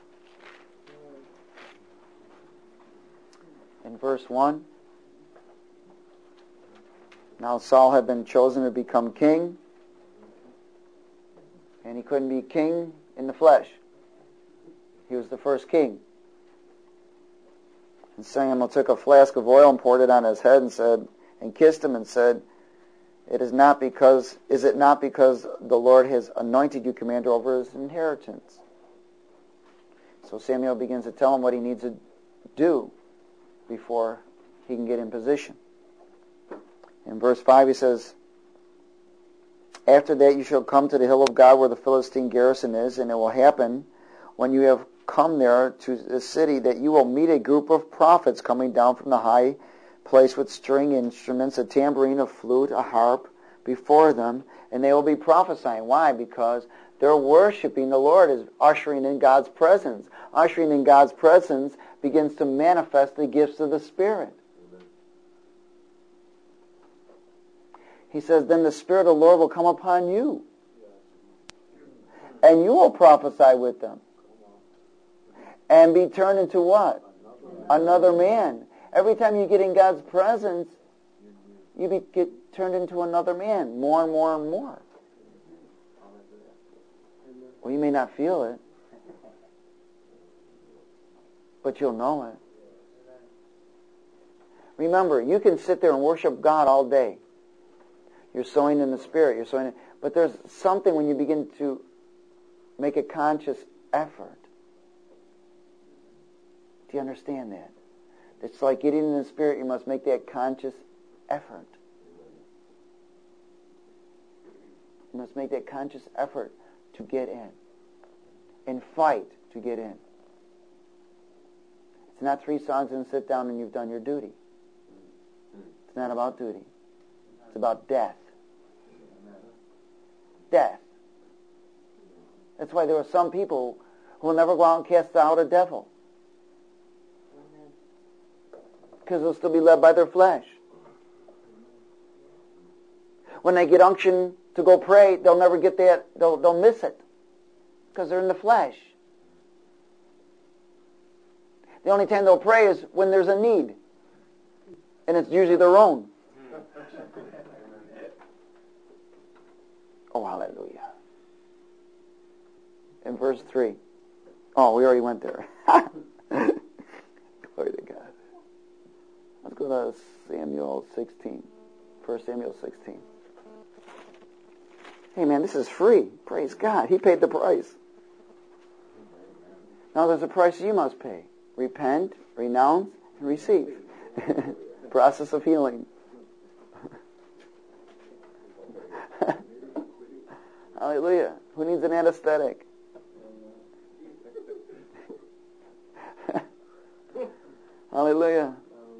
In verse 1, now Saul had been chosen to become king, and he couldn't be king in the flesh. He was the first king. And Samuel took a flask of oil and poured it on his head and said, and kissed him and said, is it not because the Lord has anointed you commander over his inheritance? So Samuel begins to tell him what he needs to do before he can get in position. In verse 5 he says, after that you shall come to the hill of God where the Philistine garrison is, and it will happen when you have come there to the city that you will meet a group of prophets coming down from the high place with string instruments, a tambourine, a flute, a harp before them, and they will be prophesying. Why? Because they're worshiping the Lord, is ushering in God's presence. Ushering in God's presence begins to manifest the gifts of the Spirit. He says, then the Spirit of the Lord will come upon you, and you will prophesy with them, and be turned into what? Another man. Every time you get in God's presence, you get turned into another man, more and more and more. Well, you may not feel it, but you'll know it. Remember, you can sit there and worship God all day. You're sowing in the Spirit. But there's something when you begin to make a conscious effort. Do you understand that? It's like getting in the Spirit. You must make that conscious effort. You must make that conscious effort to get in. And fight to get in. It's not 3 songs and sit down and you've done your duty. It's not about duty. It's about death. Death. That's why there are some people who will never go out and cast out a devil. Because they'll still be led by their flesh. When they get unction to go pray, they'll never get that, they'll miss it. Because they're in the flesh. The only time they'll pray is when there's a need. And it's usually their own. Oh, hallelujah. In verse 3. Oh, we already went there. Glory to God. Let's go to Samuel 16. 1 Samuel 16. Hey, man, this is free. Praise God. He paid the price. Now there's a price you must pay. Repent, renounce, and receive. Process of healing. Hallelujah. Who needs an anesthetic? Hallelujah.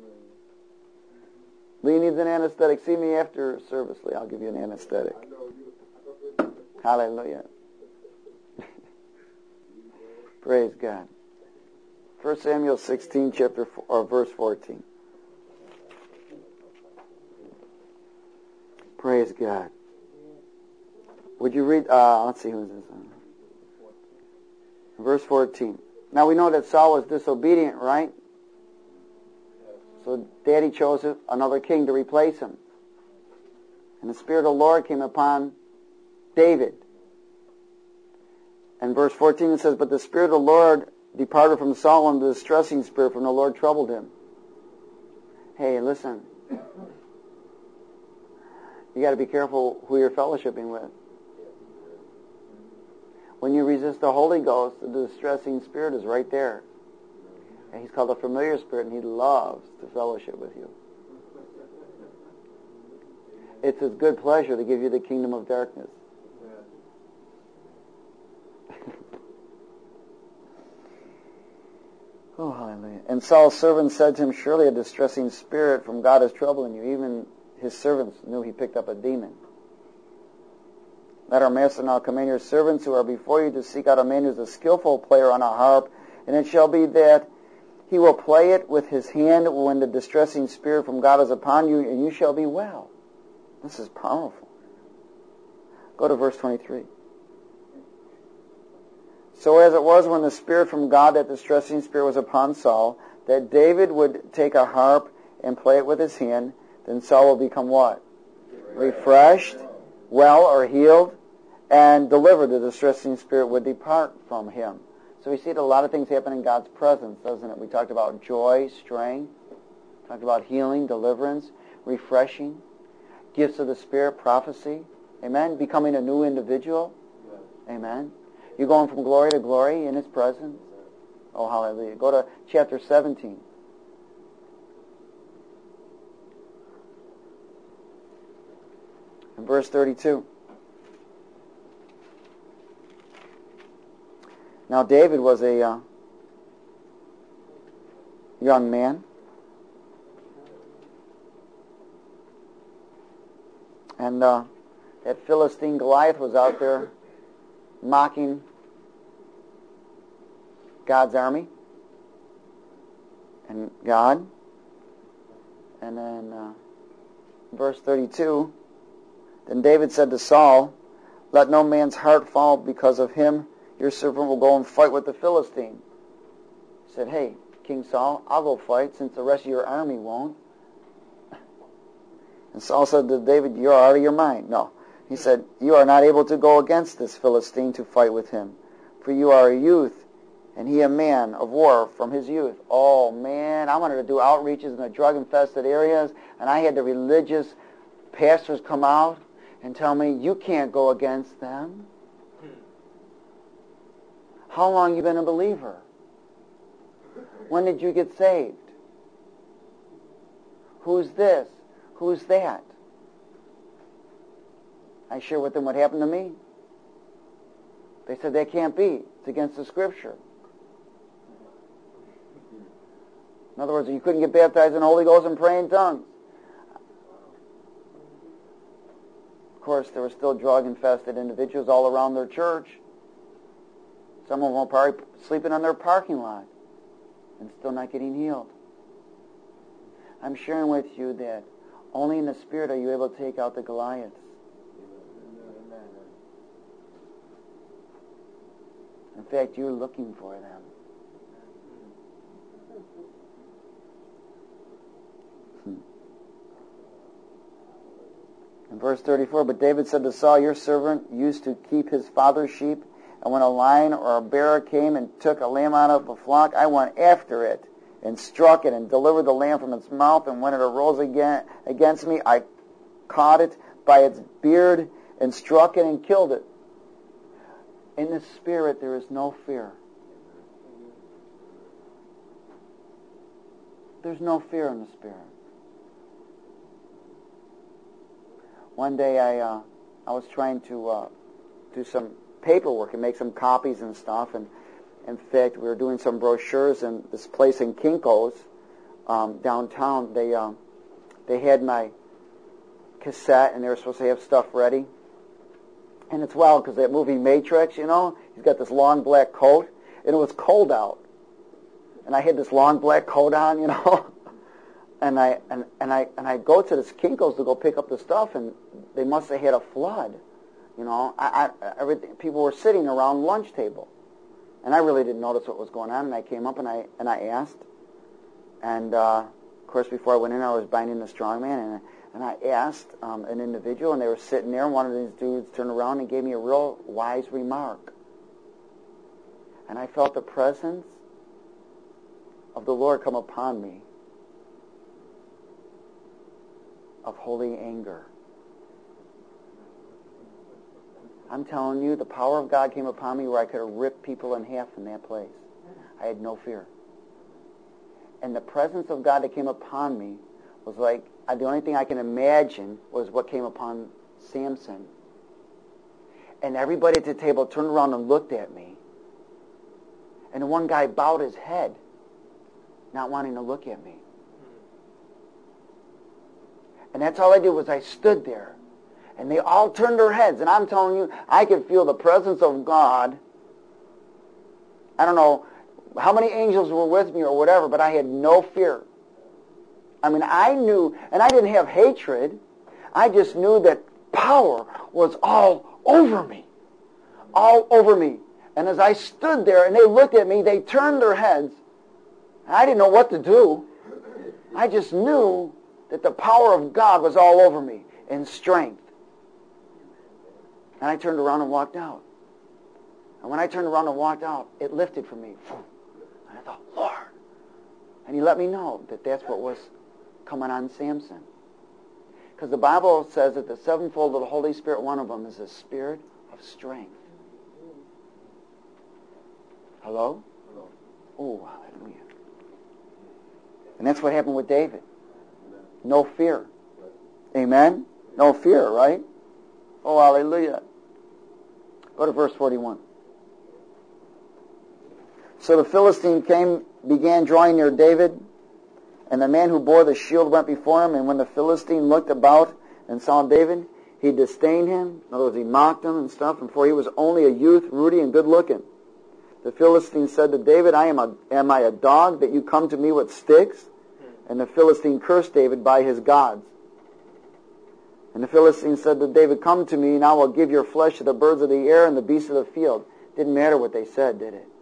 Lee needs an anesthetic. See me after service, Lee. I'll give you an anesthetic. Hallelujah. Praise God. 1 Samuel 16, chapter 4, or verse 14. Praise God. Would you read, let's see, who's this? Verse 14. Now we know that Saul was disobedient, right? So Daddy chose another king to replace him. And the Spirit of the Lord came upon David. And verse 14 it says, but the Spirit of the Lord departed from Saul, and the distressing spirit from the Lord troubled him. Hey, listen. You got to be careful who you're fellowshipping with. When you resist the Holy Ghost, the distressing spirit is right there. And he's called a familiar spirit, and he loves to fellowship with you. It's his good pleasure to give you the kingdom of darkness. Oh, hallelujah. And Saul's servants said to him, surely a distressing spirit from God is troubling you. Even his servants knew he picked up a demon. Let our master now command your servants who are before you to seek out a man who is a skillful player on a harp, and it shall be that he will play it with his hand when the distressing spirit from God is upon you, and you shall be well. This is powerful. Go to verse 23. So as it was when the spirit from God, that distressing spirit, was upon Saul, that David would take a harp and play it with his hand, then Saul will become what? Refreshed, well, or healed, and delivered. The distressing spirit would depart from him. So we see that a lot of things happen in God's presence, doesn't it? We talked about joy, strength, talked about healing, deliverance, refreshing, gifts of the Spirit, prophecy. Amen? Becoming a new individual. Amen? You're going from glory to glory in his presence. Oh, hallelujah. Go to chapter 17. And verse 32. Now David was a young man. And that Philistine Goliath was out there mocking God's army and God. And then verse 32, then David said to Saul, let no man's heart fall because of him. Your servant will go and fight with the Philistine. He said, hey, King Saul, I'll go fight since the rest of your army won't. And Saul said to David, you're out of your mind. No. He said, you are not able to go against this Philistine to fight with him, for you are a youth, and he a man of war from his youth. Oh, man, I wanted to do outreaches in the drug-infested areas, and I had the religious pastors come out and tell me, you can't go against them. How long you been a believer? When did you get saved? Who's this? Who's that? I share with them what happened to me. They said that can't be. It's against the Scripture. In other words, you couldn't get baptized in the Holy Ghost and pray in tongues. Of course, there were still drug-infested individuals all around their church. Some of them were probably sleeping on their parking lot and still not getting healed. I'm sharing with you that only in the Spirit are you able to take out the Goliaths. In fact, you're looking for them. In verse 34, but David said to Saul, your servant used to keep his father's sheep, and when a lion or a bear came and took a lamb out of the flock, I went after it and struck it and delivered the lamb from its mouth, and when it arose again against me, I caught it by its beard and struck it and killed it. In the Spirit, there is no fear. There's no fear in the Spirit. One day I was trying to do some paperwork and make some copies and stuff, and in fact we were doing some brochures in this place in Kinko's downtown. They had my cassette and they were supposed to have stuff ready. And it's wild because that movie Matrix, you know, he's got this long black coat, and it was cold out, and I had this long black coat on, you know, and I go to this Kinko's to go pick up the stuff, and they must have had a flood, you know. People were sitting around lunch table, and I really didn't notice what was going on. And I came up and I asked, and of course before I went in, I was binding the strongman, and I asked an individual, and they were sitting there, and one of these dudes turned around and gave me a real wise remark. And I felt the presence of the Lord come upon me of holy anger. I'm telling you, the power of God came upon me where I could have ripped people in half in that place. I had no fear. And the presence of God that came upon me was like, the only thing I can imagine was what came upon Samson. And everybody at the table turned around and looked at me. And the one guy bowed his head, not wanting to look at me. And that's all I did was I stood there. And they all turned their heads. And I'm telling you, I could feel the presence of God. I don't know how many angels were with me or whatever, but I had no fear. I mean, I knew, and I didn't have hatred. I just knew that power was all over me. All over me. And as I stood there and they looked at me, they turned their heads. And I didn't know what to do. I just knew that the power of God was all over me in strength. And I turned around and walked out. And when I turned around and walked out, it lifted from me. And I thought, Lord. And he let me know that that's what was coming on Samson. Because the Bible says that the sevenfold of the Holy Spirit, one of them is the spirit of strength. Hello? Hello. Oh, hallelujah. And that's what happened with David. No fear. Amen? No fear, right? Oh, hallelujah. Go to verse 41. So the Philistine began drawing near David, and the man who bore the shield went before him, and when the Philistine looked about and saw David, he disdained him. In other words, he mocked him and stuff, and for he was only a youth, ruddy and good-looking. The Philistine said to David, am I a dog that you come to me with sticks? And the Philistine cursed David by his gods. And the Philistine said to David, come to me, and I will give your flesh to the birds of the air and the beasts of the field. Didn't matter what they said, did it?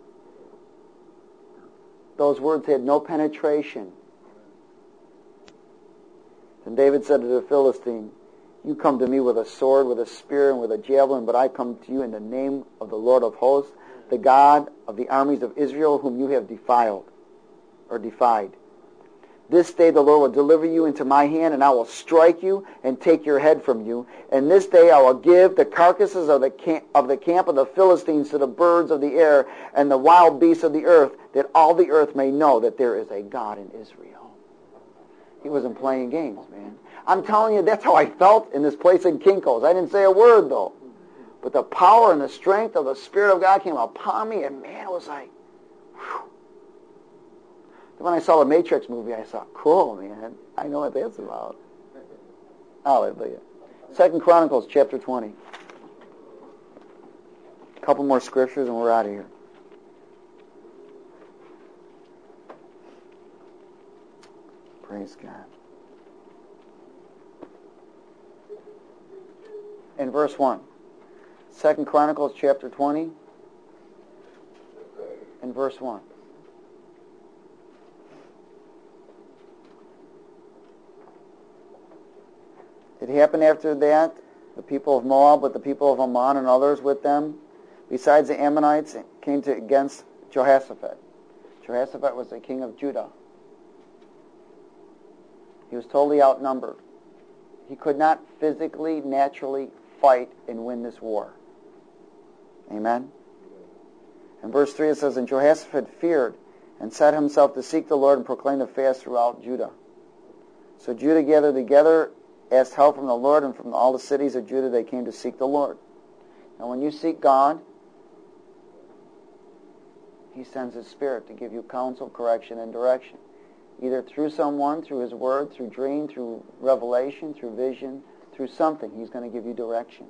Those words had no penetration. And David said to the Philistine, you come to me with a sword, with a spear, and with a javelin, but I come to you in the name of the Lord of hosts, the God of the armies of Israel, whom you have defied. This day the Lord will deliver you into my hand, and I will strike you and take your head from you. And this day I will give the carcasses of the camp of the Philistines to the birds of the air and the wild beasts of the earth, that all the earth may know that there is a God in Israel. He wasn't playing games, man. I'm telling you, that's how I felt in this place in Kinko's. I didn't say a word, though. But the power and the strength of the Spirit of God came upon me, and man, it was like, whew. When I saw the Matrix movie, I thought, cool, man. I know what that's about. Hallelujah. 2 Chronicles chapter 20. A couple more scriptures and we're out of here. Praise God. In verse 1. 2 Chronicles chapter 20. In verse 1. It happened after that, the people of Moab with the people of Ammon and others with them, besides the Ammonites, came against Jehoshaphat. Jehoshaphat was the king of Judah. He was totally outnumbered. He could not physically, naturally fight and win this war. Amen? In verse 3 it says, and Jehoshaphat feared and set himself to seek the Lord and proclaim the fast throughout Judah. So Judah gathered together, asked help from the Lord, and from all the cities of Judah they came to seek the Lord. Now when you seek God, He sends His Spirit to give you counsel, correction, and direction. Either through someone, through His Word, through dream, through revelation, through vision, through something. He's going to give you direction.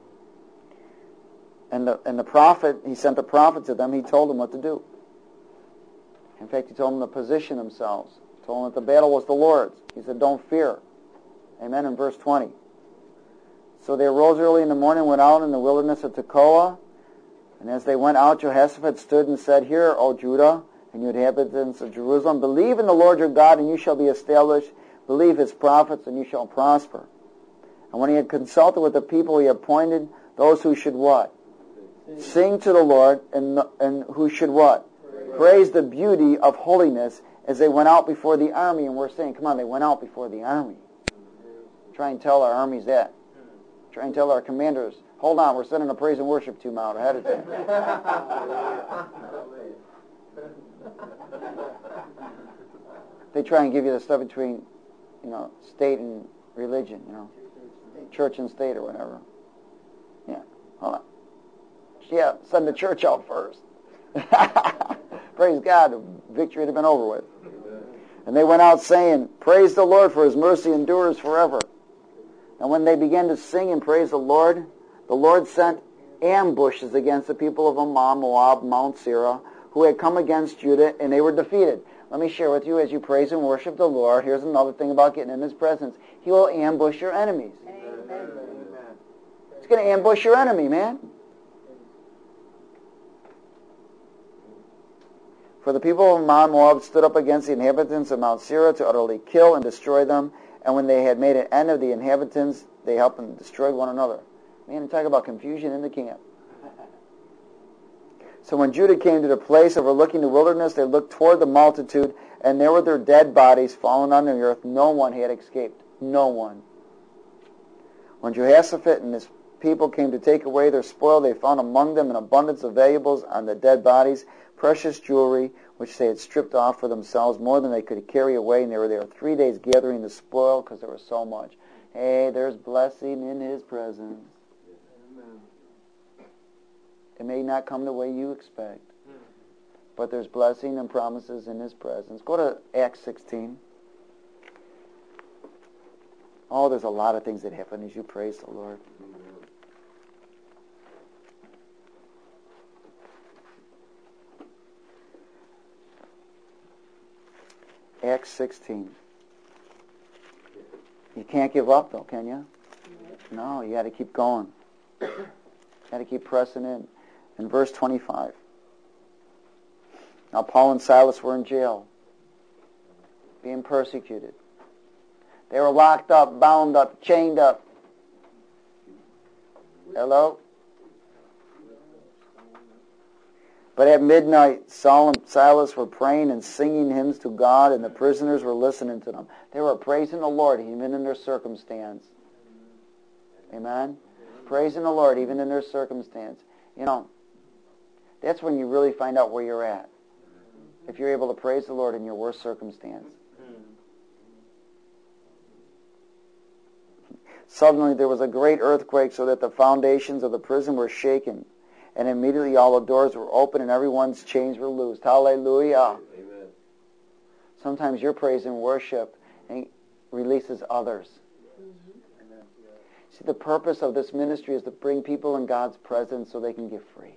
And the prophet, He sent the prophet to them. He told them what to do. In fact, He told them to position themselves. He told them that the battle was the Lord's. He said, don't fear. Amen, in verse 20. So they arose early in the morning and went out in the wilderness of Tekoa. And as they went out, Jehoshaphat stood and said, Hear, O Judah, and you inhabitants of Jerusalem, believe in the Lord your God, and you shall be established. Believe His prophets, and you shall prosper. And when he had consulted with the people, he appointed those who should what? Sing to the Lord, and who should what? Praise the beauty of holiness as they went out before the army. And we're saying, come on, they went out before the army. Try and tell our armies that. Try and tell our commanders, hold on, we're sending a praise and worship team out ahead of time. They try and give you the stuff between, state and religion, church and state or whatever. Yeah, hold on. Yeah, send the church out first. Praise God, the victory had been over with. And they went out saying, Praise the Lord, for His mercy endures forever. And when they began to sing and praise the Lord sent ambushes against the people of Ammon, Moab, Mount Seir, who had come against Judah, and they were defeated. Let me share with you, as you praise and worship the Lord, here's another thing about getting in His presence. He will ambush your enemies. Amen. He's going to ambush your enemy, man. For the people of Ammon, Moab stood up against the inhabitants of Mount Seir to utterly kill and destroy them. And when they had made an end of the inhabitants, they helped them destroy one another. Man, talk about confusion in the camp. So when Judah came to the place overlooking the wilderness, they looked toward the multitude, and there were their dead bodies fallen on the earth. No one had escaped. No one. When Jehoshaphat and his people came to take away their spoil, they found among them an abundance of valuables on the dead bodies, precious jewelry, which they had stripped off for themselves, more than they could carry away, and they were there 3 days gathering the spoil because there was so much. Hey, there's blessing in His presence. It may not come the way you expect, but there's blessing and promises in His presence. Go to Acts 16. Oh, there's a lot of things that happen as you praise the Lord. Acts 16. You can't give up, though, can you? No, you got to keep going. You got to keep pressing in. In verse 25. Now Paul and Silas were in jail, being persecuted. They were locked up, bound up, chained up. Hello? But at midnight, Saul and Silas were praying and singing hymns to God, and the prisoners were listening to them. They were praising the Lord even in their circumstance. Amen? Praising the Lord even in their circumstance. That's when you really find out where you're at. If you're able to praise the Lord in your worst circumstance. Suddenly there was a great earthquake, so that the foundations of the prison were shaken. And immediately all the doors were open and everyone's chains were loosed. Hallelujah. Amen. Sometimes your praise and worship releases others. Amen. See, the purpose of this ministry is to bring people in God's presence so they can get free.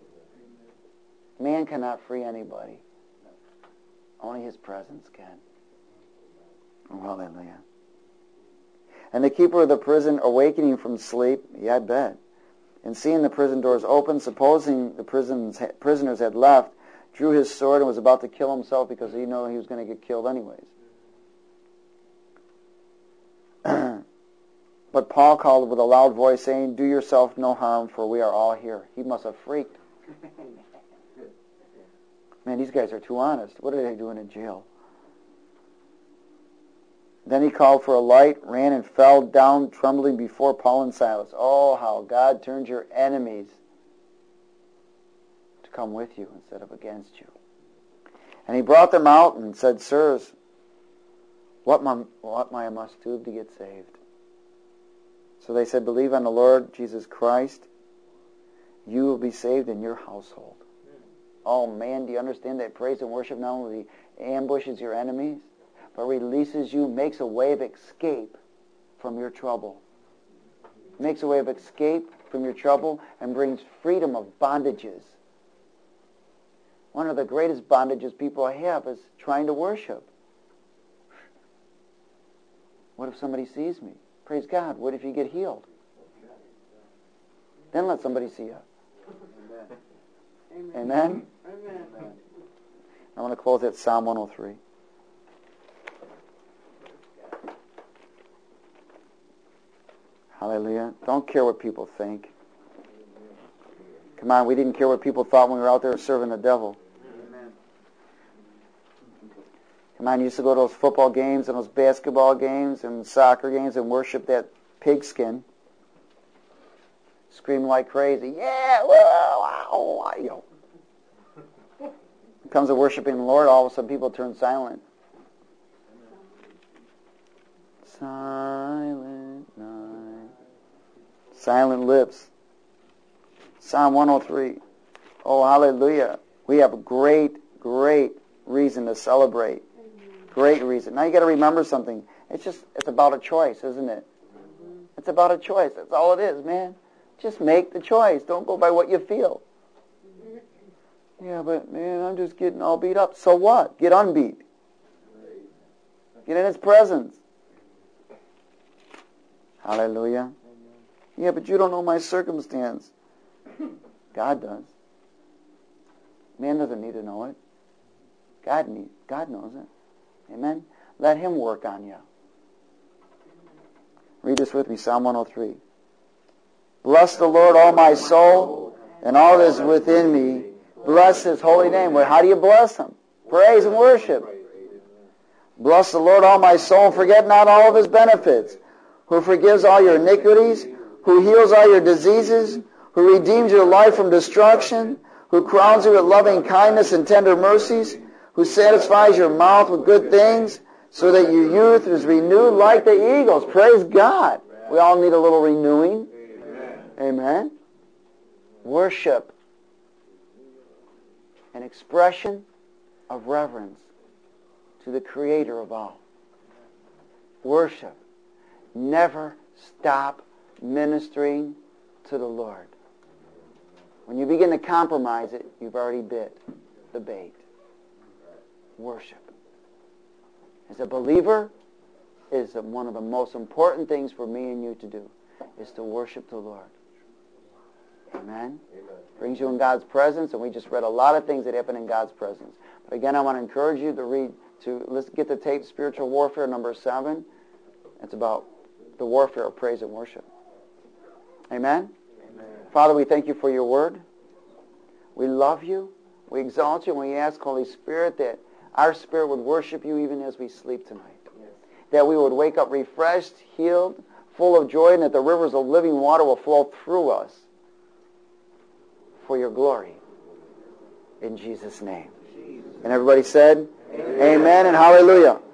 Man cannot free anybody. Only His presence can. Oh, hallelujah. And the keeper of the prison, awakening from sleep, I bet, and seeing the prison doors open, supposing the prisoners had left, drew his sword and was about to kill himself because he knew he was going to get killed anyways. But Paul called with a loud voice, saying, Do yourself no harm, for we are all here. He must have freaked. Man, these guys are too honest. What are they doing in jail? Then he called for a light, ran and fell down trembling before Paul and Silas. Oh, how God turns your enemies to come with you instead of against you. And he brought them out and said, Sirs, what I must do to get saved? So they said, Believe on the Lord Jesus Christ. You will be saved in your household. Oh man, do you understand that praise and worship not only ambushes your enemies, but releases you, makes a way of escape from your trouble. Makes a way of escape from your trouble and brings freedom of bondages. One of the greatest bondages people have is trying to worship. What if somebody sees me? Praise God. What if you get healed? Then let somebody see you. Amen? Amen? I want to close at Psalm 103. Hallelujah. Don't care what people think. Come on, we didn't care what people thought when we were out there serving the devil. Come on, you used to go to those football games and those basketball games and soccer games and worship that pigskin. Scream like crazy. Yeah! Wow! Yo. Comes to worshiping the Lord, all of a sudden people turn silent. Silent night. Silent lips. Psalm 103. Oh, hallelujah. We have a great reason to celebrate. Great reason. Now you got to remember something. It's about a choice, isn't it? It's about a choice. That's all it is, man. Just make the choice. Don't go by what you feel. Yeah, but man, I'm just getting all beat up. So what? Get unbeat. Get in His presence. Hallelujah. Yeah, but you don't know my circumstance. God does. Man doesn't need to know it. God knows it. Amen? Let Him work on you. Read this with me, Psalm 103. Bless the Lord, all my soul, and all that is within me. Bless His holy name. Well, how do you bless Him? Praise and worship. Bless the Lord, all my soul, and forget not all of His benefits, who forgives all your iniquities, who heals all your diseases, who redeems your life from destruction, who crowns you with loving kindness and tender mercies, who satisfies your mouth with good things, so that your youth is renewed like the eagles. Praise God. We all need a little renewing. Amen. Worship. An expression of reverence to the Creator of all. Worship. Never stop ministering to the Lord. When you begin to compromise it, you've already bit the bait. Worship. As a believer, is one of the most important things for me and you to do, is to worship the Lord. Amen? Brings you in God's presence, and we just read a lot of things that happen in God's presence. But again, I want to encourage you let's get the tape, Spiritual Warfare, number 7. It's about the warfare of praise and worship. Amen? Amen? Father, we thank you for your word. We love you. We exalt you, and we ask, Holy Spirit, that our spirit would worship you even as we sleep tonight. Yes. That we would wake up refreshed, healed, full of joy, and that the rivers of living water will flow through us for your glory. In Jesus' name. And everybody said, Amen and hallelujah.